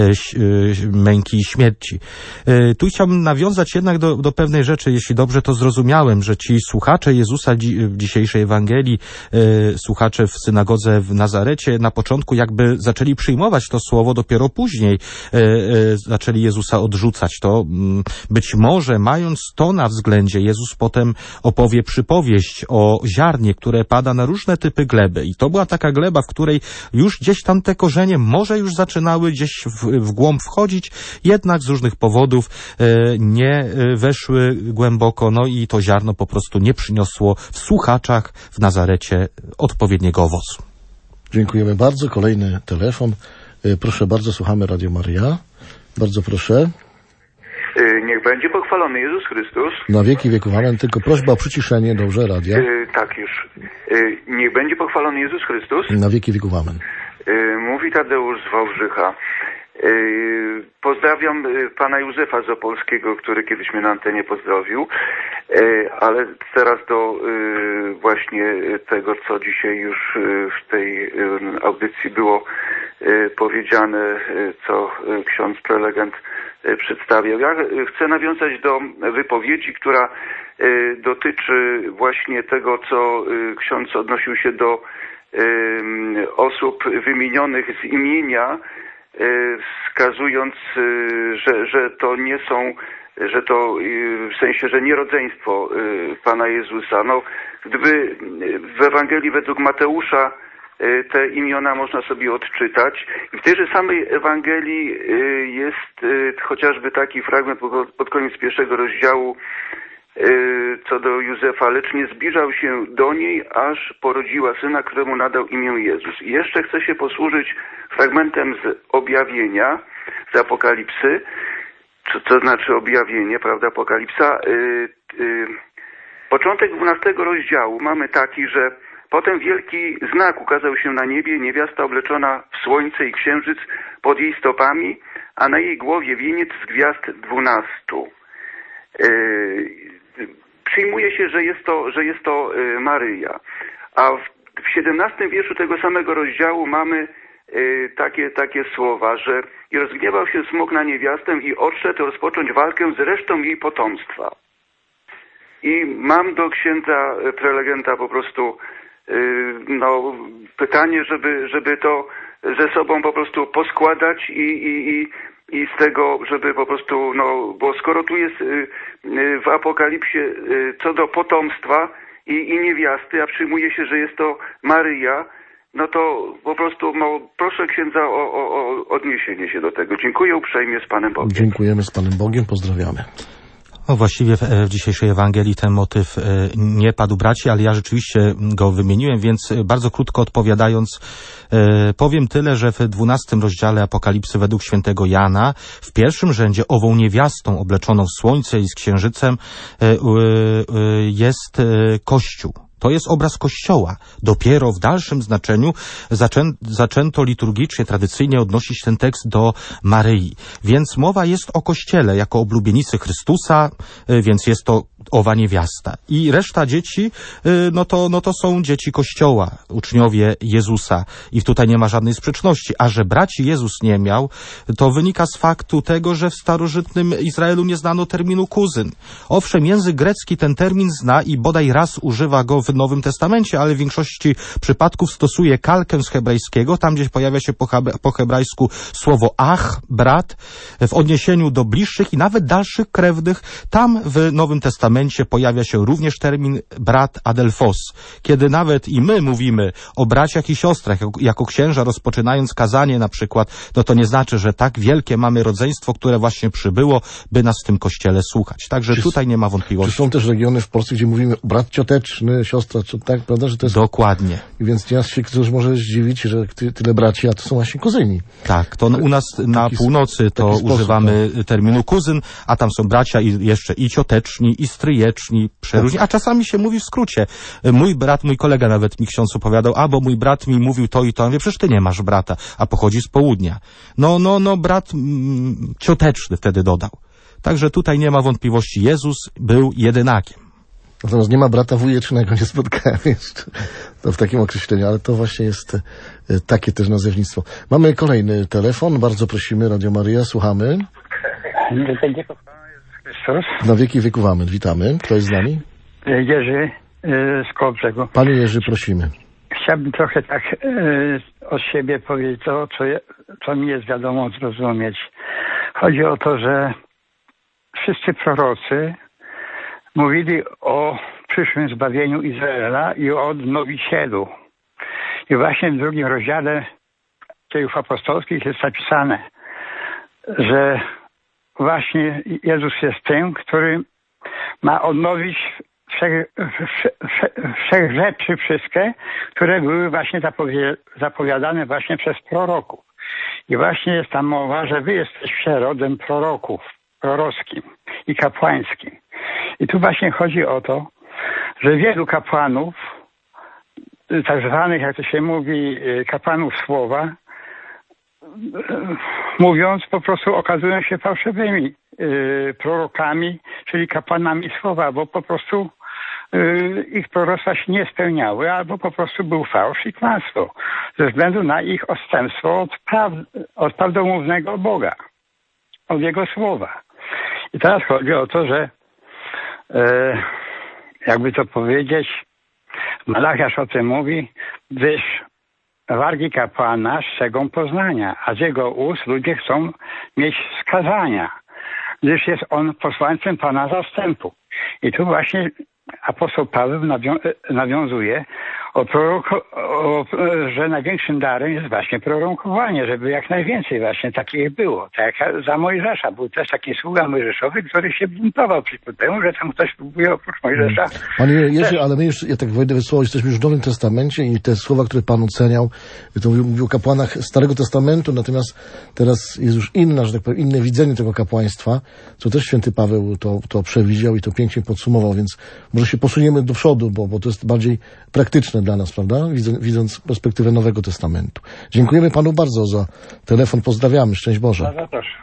męki i śmierci. Tu chciałbym nawiązać jednak do pewnej rzeczy, jeśli dobrze to zrozumiałem, że ci słuchacze Jezusa w dzisiejszej Ewangelii, słuchacze w synagodze w Nazarecie, na początku jakby zaczęli przyjmować to słowo, dopiero później zaczęli Jezusa odrzucać. To być może, mając to na względzie, Jezus potem opowie przypowieść o ziarnie, które pada na różne typy gleby. I to była taka gleba, w której już gdzieś tam te korzenie może już zaczynały gdzieś w głąb wchodzić, jednak z różnych powodów nie weszły głęboko, no i to ziarno po prostu nie przyniosło w słuchaczach w Nazarecie odpowiedniego owocu. Dziękujemy bardzo. Kolejny telefon. Proszę bardzo, słuchamy Radio Maryja. Bardzo proszę. Niech będzie pochwalony Jezus Chrystus. Na wieki wieków. Amen. Tylko prośba o przyciszenie, dobrze, radia. Tak, już. Niech będzie pochwalony Jezus Chrystus. Na wieki wieków. Amen. Mówi Tadeusz z Wałbrzycha. Pozdrawiam pana Józefa z Opolskiego, który kiedyś mnie na antenie pozdrowił, ale teraz do właśnie tego, co dzisiaj już w tej audycji było powiedziane, co ksiądz prelegent przedstawiał. Ja chcę nawiązać do wypowiedzi, która dotyczy właśnie tego, co ksiądz odnosił się do osób wymienionych z imienia, wskazując, że to nie są, że to w sensie, że nie rodzeństwo Pana Jezusa. No, gdyby w Ewangelii według Mateusza te imiona można sobie odczytać. I w tejże samej Ewangelii jest chociażby taki fragment pod koniec 1 rozdziału co do Józefa, lecz nie zbliżał się do niej, aż porodziła syna, któremu nadał imię Jezus. I jeszcze chcę się posłużyć fragmentem z objawienia, z Apokalipsy, co znaczy objawienie, prawda, Apokalipsa. Początek 12 rozdziału mamy taki, że potem wielki znak ukazał się na niebie, niewiasta obleczona w słońce i księżyc pod jej stopami, a na jej głowie wieniec z gwiazd 12. Przyjmuje się, że jest to Maryja. A w 17 wierszu tego samego rozdziału mamy takie słowa, że i rozgniewał się smok na niewiastę i odszedł rozpocząć walkę z resztą jej potomstwa. I mam do księdza prelegenta po prostu pytanie, żeby to ze sobą po prostu poskładać i z tego, żeby po prostu, bo skoro tu jest w Apokalipsie co do potomstwa i niewiasty, a przyjmuje się, że jest to Maryja, no to po prostu proszę księdza o odniesienie się do tego. Dziękuję uprzejmie, z Panem Bogiem. Dziękujemy, z Panem Bogiem, pozdrawiamy. No właściwie w dzisiejszej Ewangelii ten motyw nie padł, braci, ale ja rzeczywiście go wymieniłem, więc bardzo krótko odpowiadając, powiem tyle, że w 12 rozdziale Apokalipsy według świętego Jana w pierwszym rzędzie ową niewiastą obleczoną w słońce i z księżycem jest Kościół. To jest obraz Kościoła. Dopiero w dalszym znaczeniu zaczęto liturgicznie, tradycyjnie odnosić ten tekst do Maryi. Więc mowa jest o Kościele jako oblubienicy Chrystusa, więc jest to owa niewiasta. I reszta dzieci, no to są dzieci Kościoła, uczniowie Jezusa. I tutaj nie ma żadnej sprzeczności. A że braci Jezus nie miał, to wynika z faktu tego, że w starożytnym Izraelu nie znano terminu kuzyn. Owszem, język grecki ten termin zna i bodaj raz używa go w w Nowym Testamencie, ale w większości przypadków stosuje kalkę z hebrajskiego, tam gdzie pojawia się po hebrajsku słowo ach, brat, w odniesieniu do bliższych i nawet dalszych krewnych. Tam w Nowym Testamencie pojawia się również termin brat adelphos. Kiedy nawet i my mówimy o braciach i siostrach, jako księża rozpoczynając kazanie na przykład, no to nie znaczy, że tak wielkie mamy rodzeństwo, które właśnie przybyło, by nas w tym kościele słuchać. Także tutaj nie ma wątpliwości. Czy są też regiony w Polsce, gdzie mówimy brat cioteczny, siostra, tak, prawda, że to jest... Dokładnie. I więc nieraz się ktoś może zdziwić, że tyle braci, a to są właśnie kuzyni. Tak, to u nas na północy to używamy terminu kuzyn, a tam są bracia i jeszcze i cioteczni, i stryjeczni, przeróżni, a czasami się mówi w skrócie. Mój kolega nawet mi ksiądz opowiadał, bo mój brat mi mówił to i to. Ja mówię, przecież ty nie masz brata, a pochodzi z południa. No, brat cioteczny wtedy dodał. Także tutaj nie ma wątpliwości, Jezus był jedynakiem. Natomiast nie ma brata wujecznego, nie spotkałem jeszcze w takim określeniu, ale to właśnie jest takie też nazewnictwo. Mamy kolejny telefon, bardzo prosimy, Radio Maryja, słuchamy. Będzie pochwalony Jezus Chrystus. Na wieki wieków amen, witamy. Kto jest z nami? Jerzy z Kołobrzegu. Panie Jerzy, prosimy. Chciałbym trochę tak od siebie powiedzieć to, co mi jest wiadomo zrozumieć. Chodzi o to, że wszyscy prorocy mówili o przyszłym zbawieniu Izraela i o odnowicielu. I właśnie w 2 rozdziale dziejów apostolskich jest napisane, że właśnie Jezus jest tym, który ma odnowić wszech rzeczy wszystkie, które były właśnie zapowiadane właśnie przez proroków. I właśnie jest tam mowa, że wy jesteście rodem proroków, prorockim i kapłańskim. I tu właśnie chodzi o to, że wielu kapłanów, tak zwanych, jak to się mówi, kapłanów słowa, mówiąc, po prostu okazują się fałszywymi prorokami, czyli kapłanami słowa, bo po prostu ich proroctwa się nie spełniały, albo po prostu był fałsz i kłamstwo, ze względu na ich odstępstwo od prawdomównego Boga, od Jego słowa. I teraz chodzi o to, że jakby to powiedzieć, Malachiasz o tym mówi, gdyż wargi kapłana strzegą poznania, a z jego ust ludzie chcą mieć skazania, gdyż jest on posłańcem Pana zastępu. I tu właśnie apostoł Paweł nawiązuje że największym darem jest właśnie prorokowanie, żeby jak najwięcej właśnie takich było. Tak jak za Mojżesza. Był też taki sługa Mojżeszowy, który się buntował przeciwko temu, że tam ktoś próbuje oprócz Mojżesza. Panie Jerzy, ale my już, ja tak wejdę w słowo, jesteśmy już w Nowym Testamencie i te słowa, które Pan oceniał, to mówił o kapłanach Starego Testamentu, natomiast teraz jest już inna, że tak powiem, inne widzenie tego kapłaństwa, co też święty Paweł to przewidział i to pięknie podsumował, więc może się posuniemy do przodu, bo to jest bardziej praktyczne dla nas, prawda? Widząc perspektywę Nowego Testamentu. Dziękujemy Panu bardzo za telefon. Pozdrawiamy. Szczęść Boże.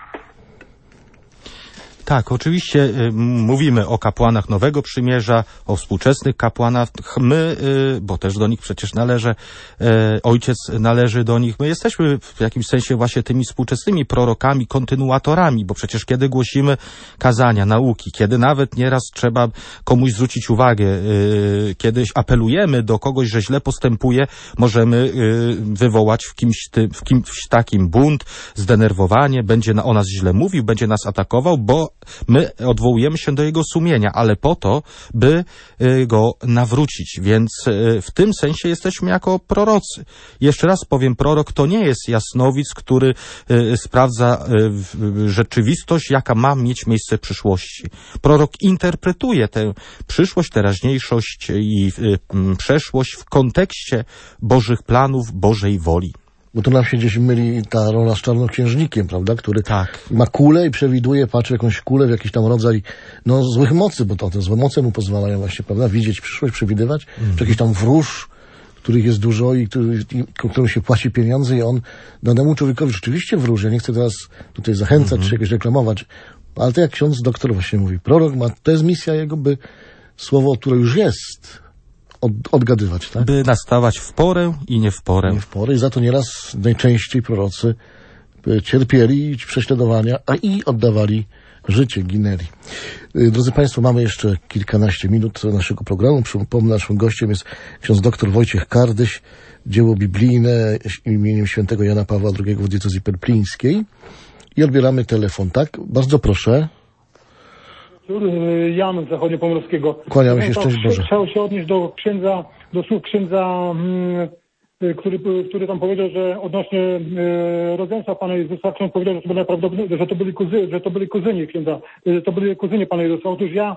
Tak, oczywiście mówimy o kapłanach Nowego Przymierza, o współczesnych kapłanach. My, bo też do nich przecież Ojciec należy do nich. My jesteśmy w jakimś sensie właśnie tymi współczesnymi prorokami, kontynuatorami, bo przecież kiedy głosimy kazania, nauki, kiedy nawet nieraz trzeba komuś zwrócić uwagę, kiedy apelujemy do kogoś, że źle postępuje, możemy wywołać w kimś takim bunt, zdenerwowanie, będzie o nas źle mówił, będzie nas atakował, bo my odwołujemy się do jego sumienia, ale po to, by go nawrócić. Więc w tym sensie jesteśmy jako prorocy. Jeszcze raz powiem, prorok to nie jest jasnowic, który sprawdza rzeczywistość, jaka ma mieć miejsce w przyszłości. Prorok interpretuje tę przyszłość, teraźniejszość i przeszłość w kontekście Bożych planów, Bożej woli. Bo tu nam się gdzieś myli ta rola z czarnoksiężnikiem, prawda, który ma kulę i przewiduje, patrzy jakąś kulę w jakiś tam rodzaj złych mocy, bo te złe moce mu pozwalają właśnie, prawda, widzieć przyszłość, przewidywać, czy jakiś tam wróż, których jest dużo i którym się płaci pieniądze i on danemu człowiekowi rzeczywiście wróży. Ja nie chcę teraz tutaj zachęcać czy jakoś reklamować, ale to jak ksiądz doktor właśnie mówi, prorok to jest misja jego, by słowo, które już jest, odgadywać, tak? By nastawać w porę i nie w porę. Nie w porę i za to nieraz najczęściej prorocy cierpieli prześladowania, a i oddawali życie ginęli. Drodzy Państwo, mamy jeszcze kilkanaście minut naszego programu. Przypomnę, naszym gościem jest ksiądz dr Wojciech Kardyś, dzieło biblijne imieniem świętego Jana Pawła II w diecezji perplińskiej. I odbieramy telefon, tak? Bardzo proszę. Jan z Zachodniopomorskiego. Kłaniamy się, szczęść Boże. Chciał się odnieść do słów księdza, który tam powiedział, że odnośnie rodzeństwa Pana Jezusa, ksiądz powiedział, że to byli kuzyni księdza, że to byli kuzyni Pana Jezusa. Otóż ja,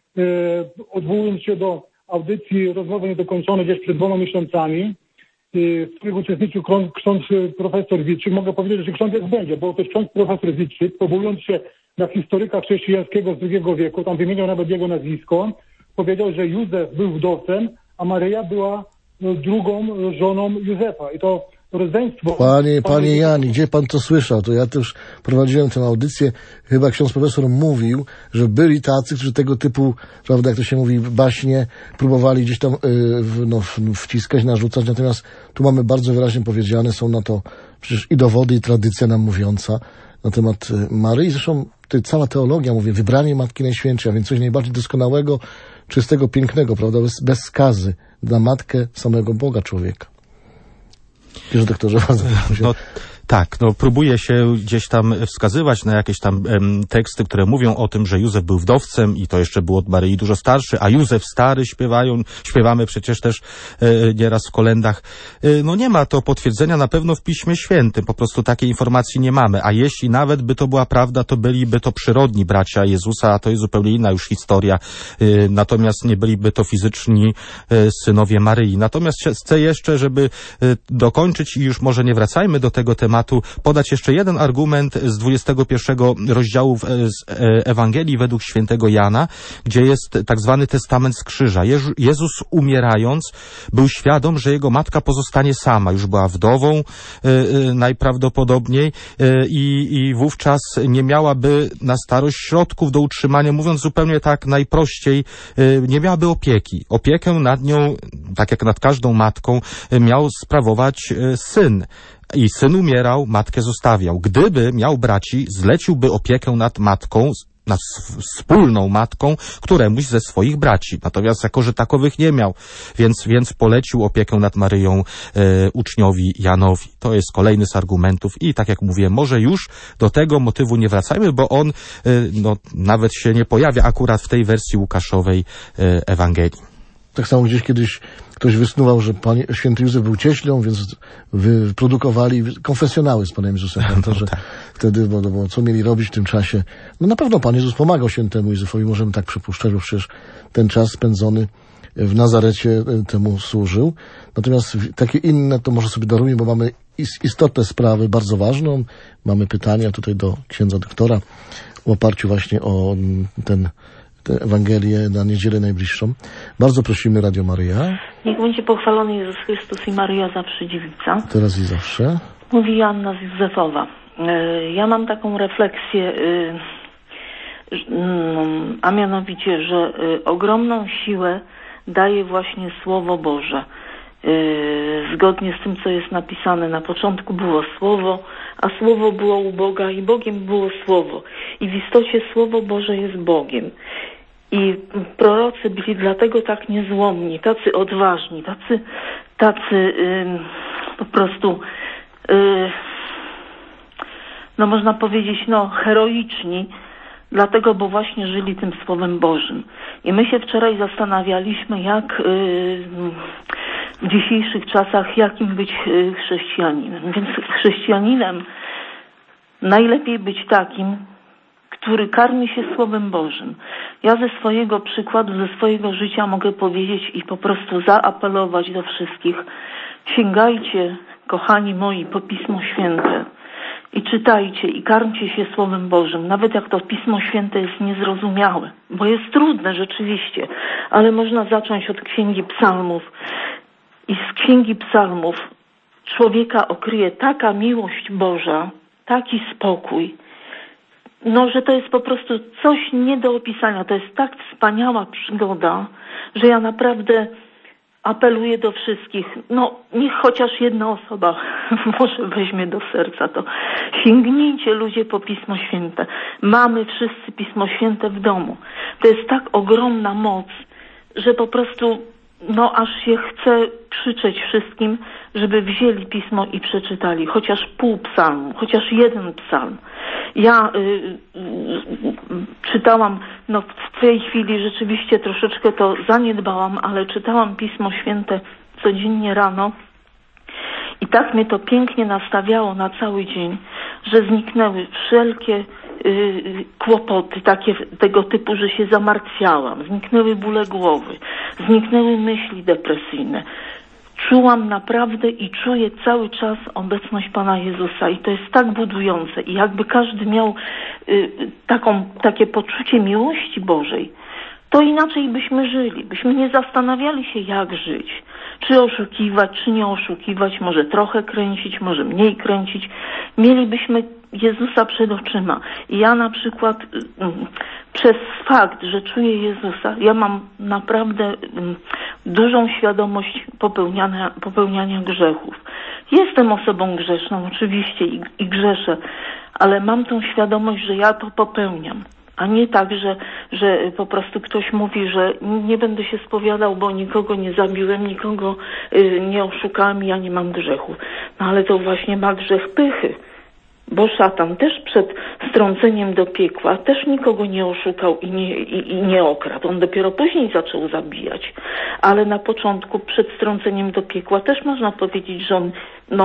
odwołując się do audycji Rozmowy Niedokończone gdzieś przed 2 miesiącami, w których uczestniczył ksiądz profesor Witczyk, mogę powiedzieć, że ksiądz jest w błędzie, bo to ksiądz profesor Witczyk, powołując się na historyka chrześcijańskiego z II wieku, tam wymieniał nawet jego nazwisko, powiedział, że Józef był wdowcem, a Maryja była drugą żoną Józefa. I to rodzeństwo... Panie Janie, gdzie pan to słyszał? To ja też prowadziłem tę audycję. Chyba ksiądz profesor mówił, że byli tacy, którzy tego typu, prawda, jak to się mówi, baśnie próbowali gdzieś tam wciskać, narzucać. Natomiast tu mamy bardzo wyraźnie powiedziane, są na to przecież i dowody, i tradycja nam mówiąca na temat Maryi. Zresztą cała teologia, mówię, wybranie Matki Najświętszej, a więc coś najbardziej doskonałego, czystego, pięknego, prawda, bez skazy na matkę samego Boga człowieka. Wiesz, doktorze, Tak, próbuje się gdzieś tam wskazywać na jakieś tam teksty, które mówią o tym, że Józef był wdowcem i to jeszcze był od Maryi dużo starszy, a Józef stary śpiewamy przecież też nieraz w kolendach. Nie ma to potwierdzenia na pewno w Piśmie Świętym, po prostu takiej informacji nie mamy, a jeśli nawet by to była prawda, to byliby to przyrodni bracia Jezusa, a to jest zupełnie inna już historia, natomiast nie byliby to fizyczni synowie Maryi. Natomiast chcę jeszcze, żeby dokończyć i już może nie wracajmy do tego tematu, podać jeszcze jeden argument z 21 rozdziału z Ewangelii według świętego Jana, gdzie jest tak zwany testament z krzyża. Jezus umierając był świadom, że jego matka pozostanie sama. Już była wdową najprawdopodobniej i wówczas nie miałaby na starość środków do utrzymania, mówiąc zupełnie tak najprościej, nie miałaby opieki. Opiekę nad nią, tak jak nad każdą matką, miał sprawować syn. I syn umierał, matkę zostawiał. Gdyby miał braci, zleciłby opiekę nad matką, nad wspólną matką, któremuś ze swoich braci. Natomiast jako, że takowych nie miał, więc polecił opiekę nad Maryją uczniowi Janowi. To jest kolejny z argumentów i tak jak mówię, może już do tego motywu nie wracajmy, bo on nawet się nie pojawia akurat w tej wersji Łukaszowej Ewangelii. Tak samo gdzieś kiedyś ktoś wysnuwał, że święty Józef był cieślą, więc wyprodukowali konfesjonały z Panem Jezusem. Wtedy, bo co mieli robić w tym czasie? Na pewno Pan Jezus pomagał świętemu Józefowi, możemy tak przypuszczać, bo przecież ten czas spędzony w Nazarecie temu służył. Natomiast takie inne to może sobie darujmy, bo mamy istotne sprawy, bardzo ważną. Mamy pytania tutaj do księdza doktora w oparciu właśnie o tę Ewangelię na niedzielę najbliższą. Bardzo prosimy Radio Maryja. Niech będzie pochwalony Jezus Chrystus i Maryja zawsze dziewica. Teraz i zawsze. Mówi Joanna z Józefowa. Ja mam taką refleksję, a mianowicie, że ogromną siłę daje właśnie Słowo Boże. Zgodnie z tym, co jest napisane, na początku było Słowo, a Słowo było u Boga i Bogiem było Słowo. I w istocie Słowo Boże jest Bogiem. I prorocy byli dlatego tak niezłomni, tacy odważni, tacy po prostu, można powiedzieć, heroiczni, dlatego, bo właśnie żyli tym Słowem Bożym. I my się wczoraj zastanawialiśmy, jak w dzisiejszych czasach, jakim być chrześcijaninem. Więc chrześcijaninem najlepiej być takim, który karmi się Słowem Bożym. Ja ze swojego przykładu, ze swojego życia mogę powiedzieć i po prostu zaapelować do wszystkich. Sięgajcie, kochani moi, po Pismo Święte i czytajcie i karmcie się Słowem Bożym. Nawet jak to Pismo Święte jest niezrozumiałe, bo jest trudne rzeczywiście, ale można zacząć od Księgi Psalmów. I z Księgi Psalmów człowieka okryje taka miłość Boża, taki spokój, że to jest po prostu coś nie do opisania. To jest tak wspaniała przygoda, że ja naprawdę apeluję do wszystkich, niech chociaż jedna osoba może weźmie do serca to. Sięgnijcie ludzie po Pismo Święte. Mamy wszyscy Pismo Święte w domu. To jest tak ogromna moc, że po prostu aż się chce krzyczeć wszystkim, żeby wzięli Pismo i przeczytali chociaż pół psalmu, chociaż jeden psalm. Ja czytałam, w tej chwili rzeczywiście troszeczkę to zaniedbałam, ale czytałam Pismo Święte codziennie rano i tak mnie to pięknie nastawiało na cały dzień, że zniknęły wszelkie kłopoty tego typu, że się zamartwiałam, zniknęły bóle głowy, zniknęły myśli depresyjne. Czułam naprawdę i czuję cały czas obecność Pana Jezusa i to jest tak budujące i jakby każdy miał takie poczucie miłości Bożej, to inaczej byśmy żyli, byśmy nie zastanawiali się jak żyć, czy oszukiwać, czy nie oszukiwać, może trochę kręcić, może mniej kręcić. Mielibyśmy Jezusa przed oczyma. I ja na przykład przez fakt, że czuję Jezusa, ja mam naprawdę dużą świadomość popełniania grzechów. Jestem osobą grzeszną oczywiście i grzeszę, ale mam tą świadomość, że ja to popełniam. A nie tak, że po prostu ktoś mówi, że nie będę się spowiadał, bo nikogo nie zabiłem, nikogo nie oszukałem, ja nie mam grzechu. Ale to właśnie ma grzech pychy. Bo szatan też przed strąceniem do piekła też nikogo nie oszukał i nie okradł. On dopiero później zaczął zabijać. Ale na początku przed strąceniem do piekła też można powiedzieć, że on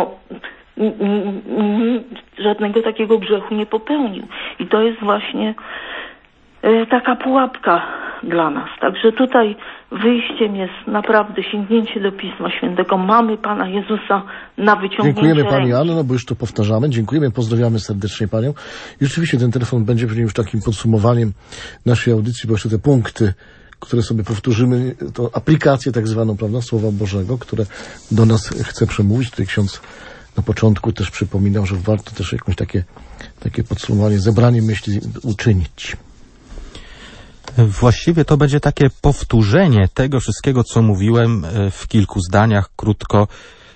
żadnego takiego grzechu nie popełnił. I to jest właśnie taka pułapka dla nas. Także tutaj wyjściem jest naprawdę sięgnięcie do Pisma Świętego. Mamy Pana Jezusa na wyciągnięcie Dziękujemy Pani ręki. Anno, bo już to powtarzamy. Dziękujemy, pozdrawiamy serdecznie Panią. I rzeczywiście ten telefon będzie pewnie już takim podsumowaniem naszej audycji, bo jeszcze te punkty, które sobie powtórzymy, to aplikację tak zwaną, prawda, Słowa Bożego, które do nas chce przemówić. Tutaj ksiądz na początku też przypominał, że warto też jakieś takie podsumowanie, zebranie myśli uczynić. Właściwie to będzie takie powtórzenie tego wszystkiego, co mówiłem w kilku zdaniach, krótko.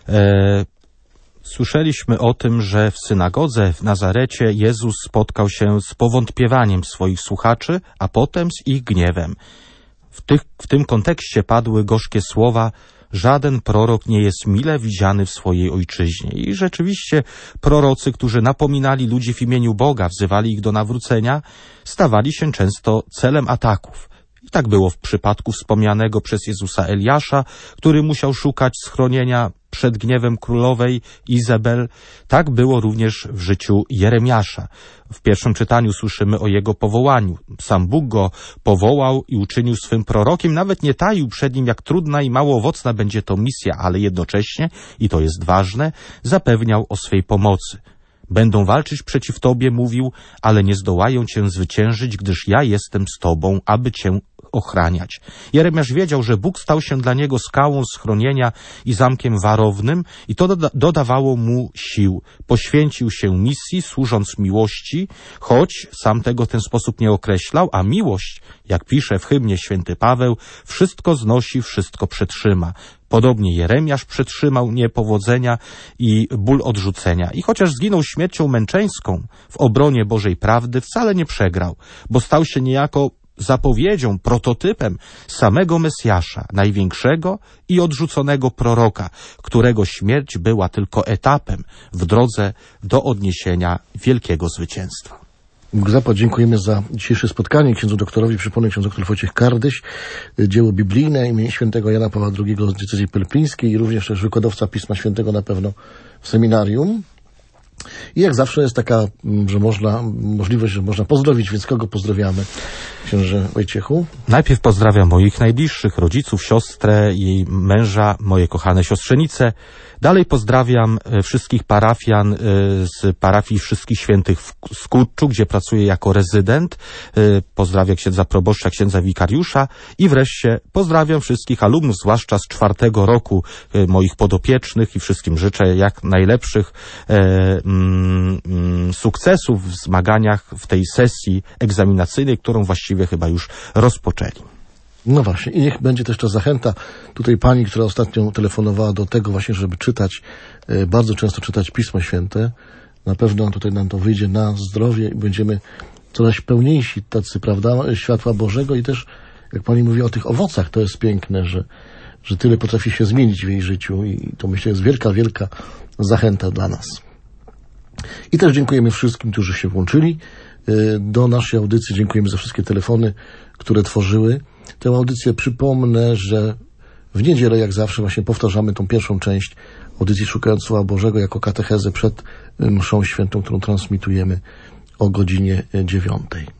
Słyszeliśmy o tym, że w synagodze w Nazarecie Jezus spotkał się z powątpiewaniem swoich słuchaczy, a potem z ich gniewem. W tym kontekście padły gorzkie słowa: żaden prorok nie jest mile widziany w swojej ojczyźnie. I rzeczywiście prorocy, którzy napominali ludzi w imieniu Boga, wzywali ich do nawrócenia, stawali się często celem ataków. I tak było w przypadku wspomnianego przez Jezusa Eliasza, który musiał szukać schronienia przed gniewem królowej Izabel. Tak było również w życiu Jeremiasza. W pierwszym czytaniu słyszymy o jego powołaniu. Sam Bóg go powołał i uczynił swym prorokiem. Nawet nie taił przed nim, jak trudna i mało owocna będzie to misja, ale jednocześnie, i to jest ważne, zapewniał o swej pomocy. Będą walczyć przeciw Tobie, mówił, ale nie zdołają Cię zwyciężyć, gdyż ja jestem z Tobą, aby Cię ochraniać. Jeremiasz wiedział, że Bóg stał się dla niego skałą schronienia i zamkiem warownym i to dodawało mu sił. Poświęcił się misji, służąc miłości, choć sam tego w ten sposób nie określał, a miłość, jak pisze w hymnie święty Paweł, wszystko znosi, wszystko przetrzyma. Podobnie Jeremiasz przetrzymał niepowodzenia i ból odrzucenia. I chociaż zginął śmiercią męczeńską w obronie Bożej prawdy, wcale nie przegrał, bo stał się niejako zapowiedzią, prototypem samego Mesjasza, największego i odrzuconego proroka, którego śmierć była tylko etapem w drodze do odniesienia wielkiego zwycięstwa. Bóg zapłać, dziękujemy za dzisiejsze spotkanie. Księdzu doktorowi przypomnę, ksiądz doktor Wojciech Kardyś, dzieło biblijne imienia świętego Jana Pawła II z diecezji pelpińskiej i również też wykładowca Pisma Świętego na pewno w seminarium. I jak zawsze jest taka, że możliwość, że można pozdrowić, więc kogo pozdrawiamy, księże Wojciechu? Najpierw pozdrawiam moich najbliższych, rodziców, siostrę, jej męża, moje kochane siostrzenice. Dalej pozdrawiam wszystkich parafian z parafii Wszystkich Świętych w Skurczu, gdzie pracuję jako rezydent. Pozdrawiam księdza proboszcza, księdza wikariusza i wreszcie pozdrawiam wszystkich alumnów, zwłaszcza z 4. roku moich podopiecznych i wszystkim życzę jak najlepszych sukcesów w zmaganiach w tej sesji egzaminacyjnej, którą właściwie chyba już rozpoczęli. No właśnie, i niech będzie też ta zachęta tutaj pani, która ostatnio telefonowała do tego właśnie, żeby czytać, bardzo często czytać Pismo Święte. Na pewno tutaj nam to wyjdzie na zdrowie i będziemy coraz pełniejsi tacy, prawda, światła Bożego i też, jak pani mówi o tych owocach, to jest piękne, że tyle potrafi się zmienić w jej życiu i to myślę jest wielka, wielka zachęta dla nas. I też dziękujemy wszystkim, którzy się włączyli do naszej audycji. Dziękujemy za wszystkie telefony, które tworzyły tę audycję. Przypomnę, że w niedzielę, jak zawsze, właśnie powtarzamy tą pierwszą część audycji Szukając Słowa Bożego jako katechezę przed mszą świętą, którą transmitujemy o godzinie 9.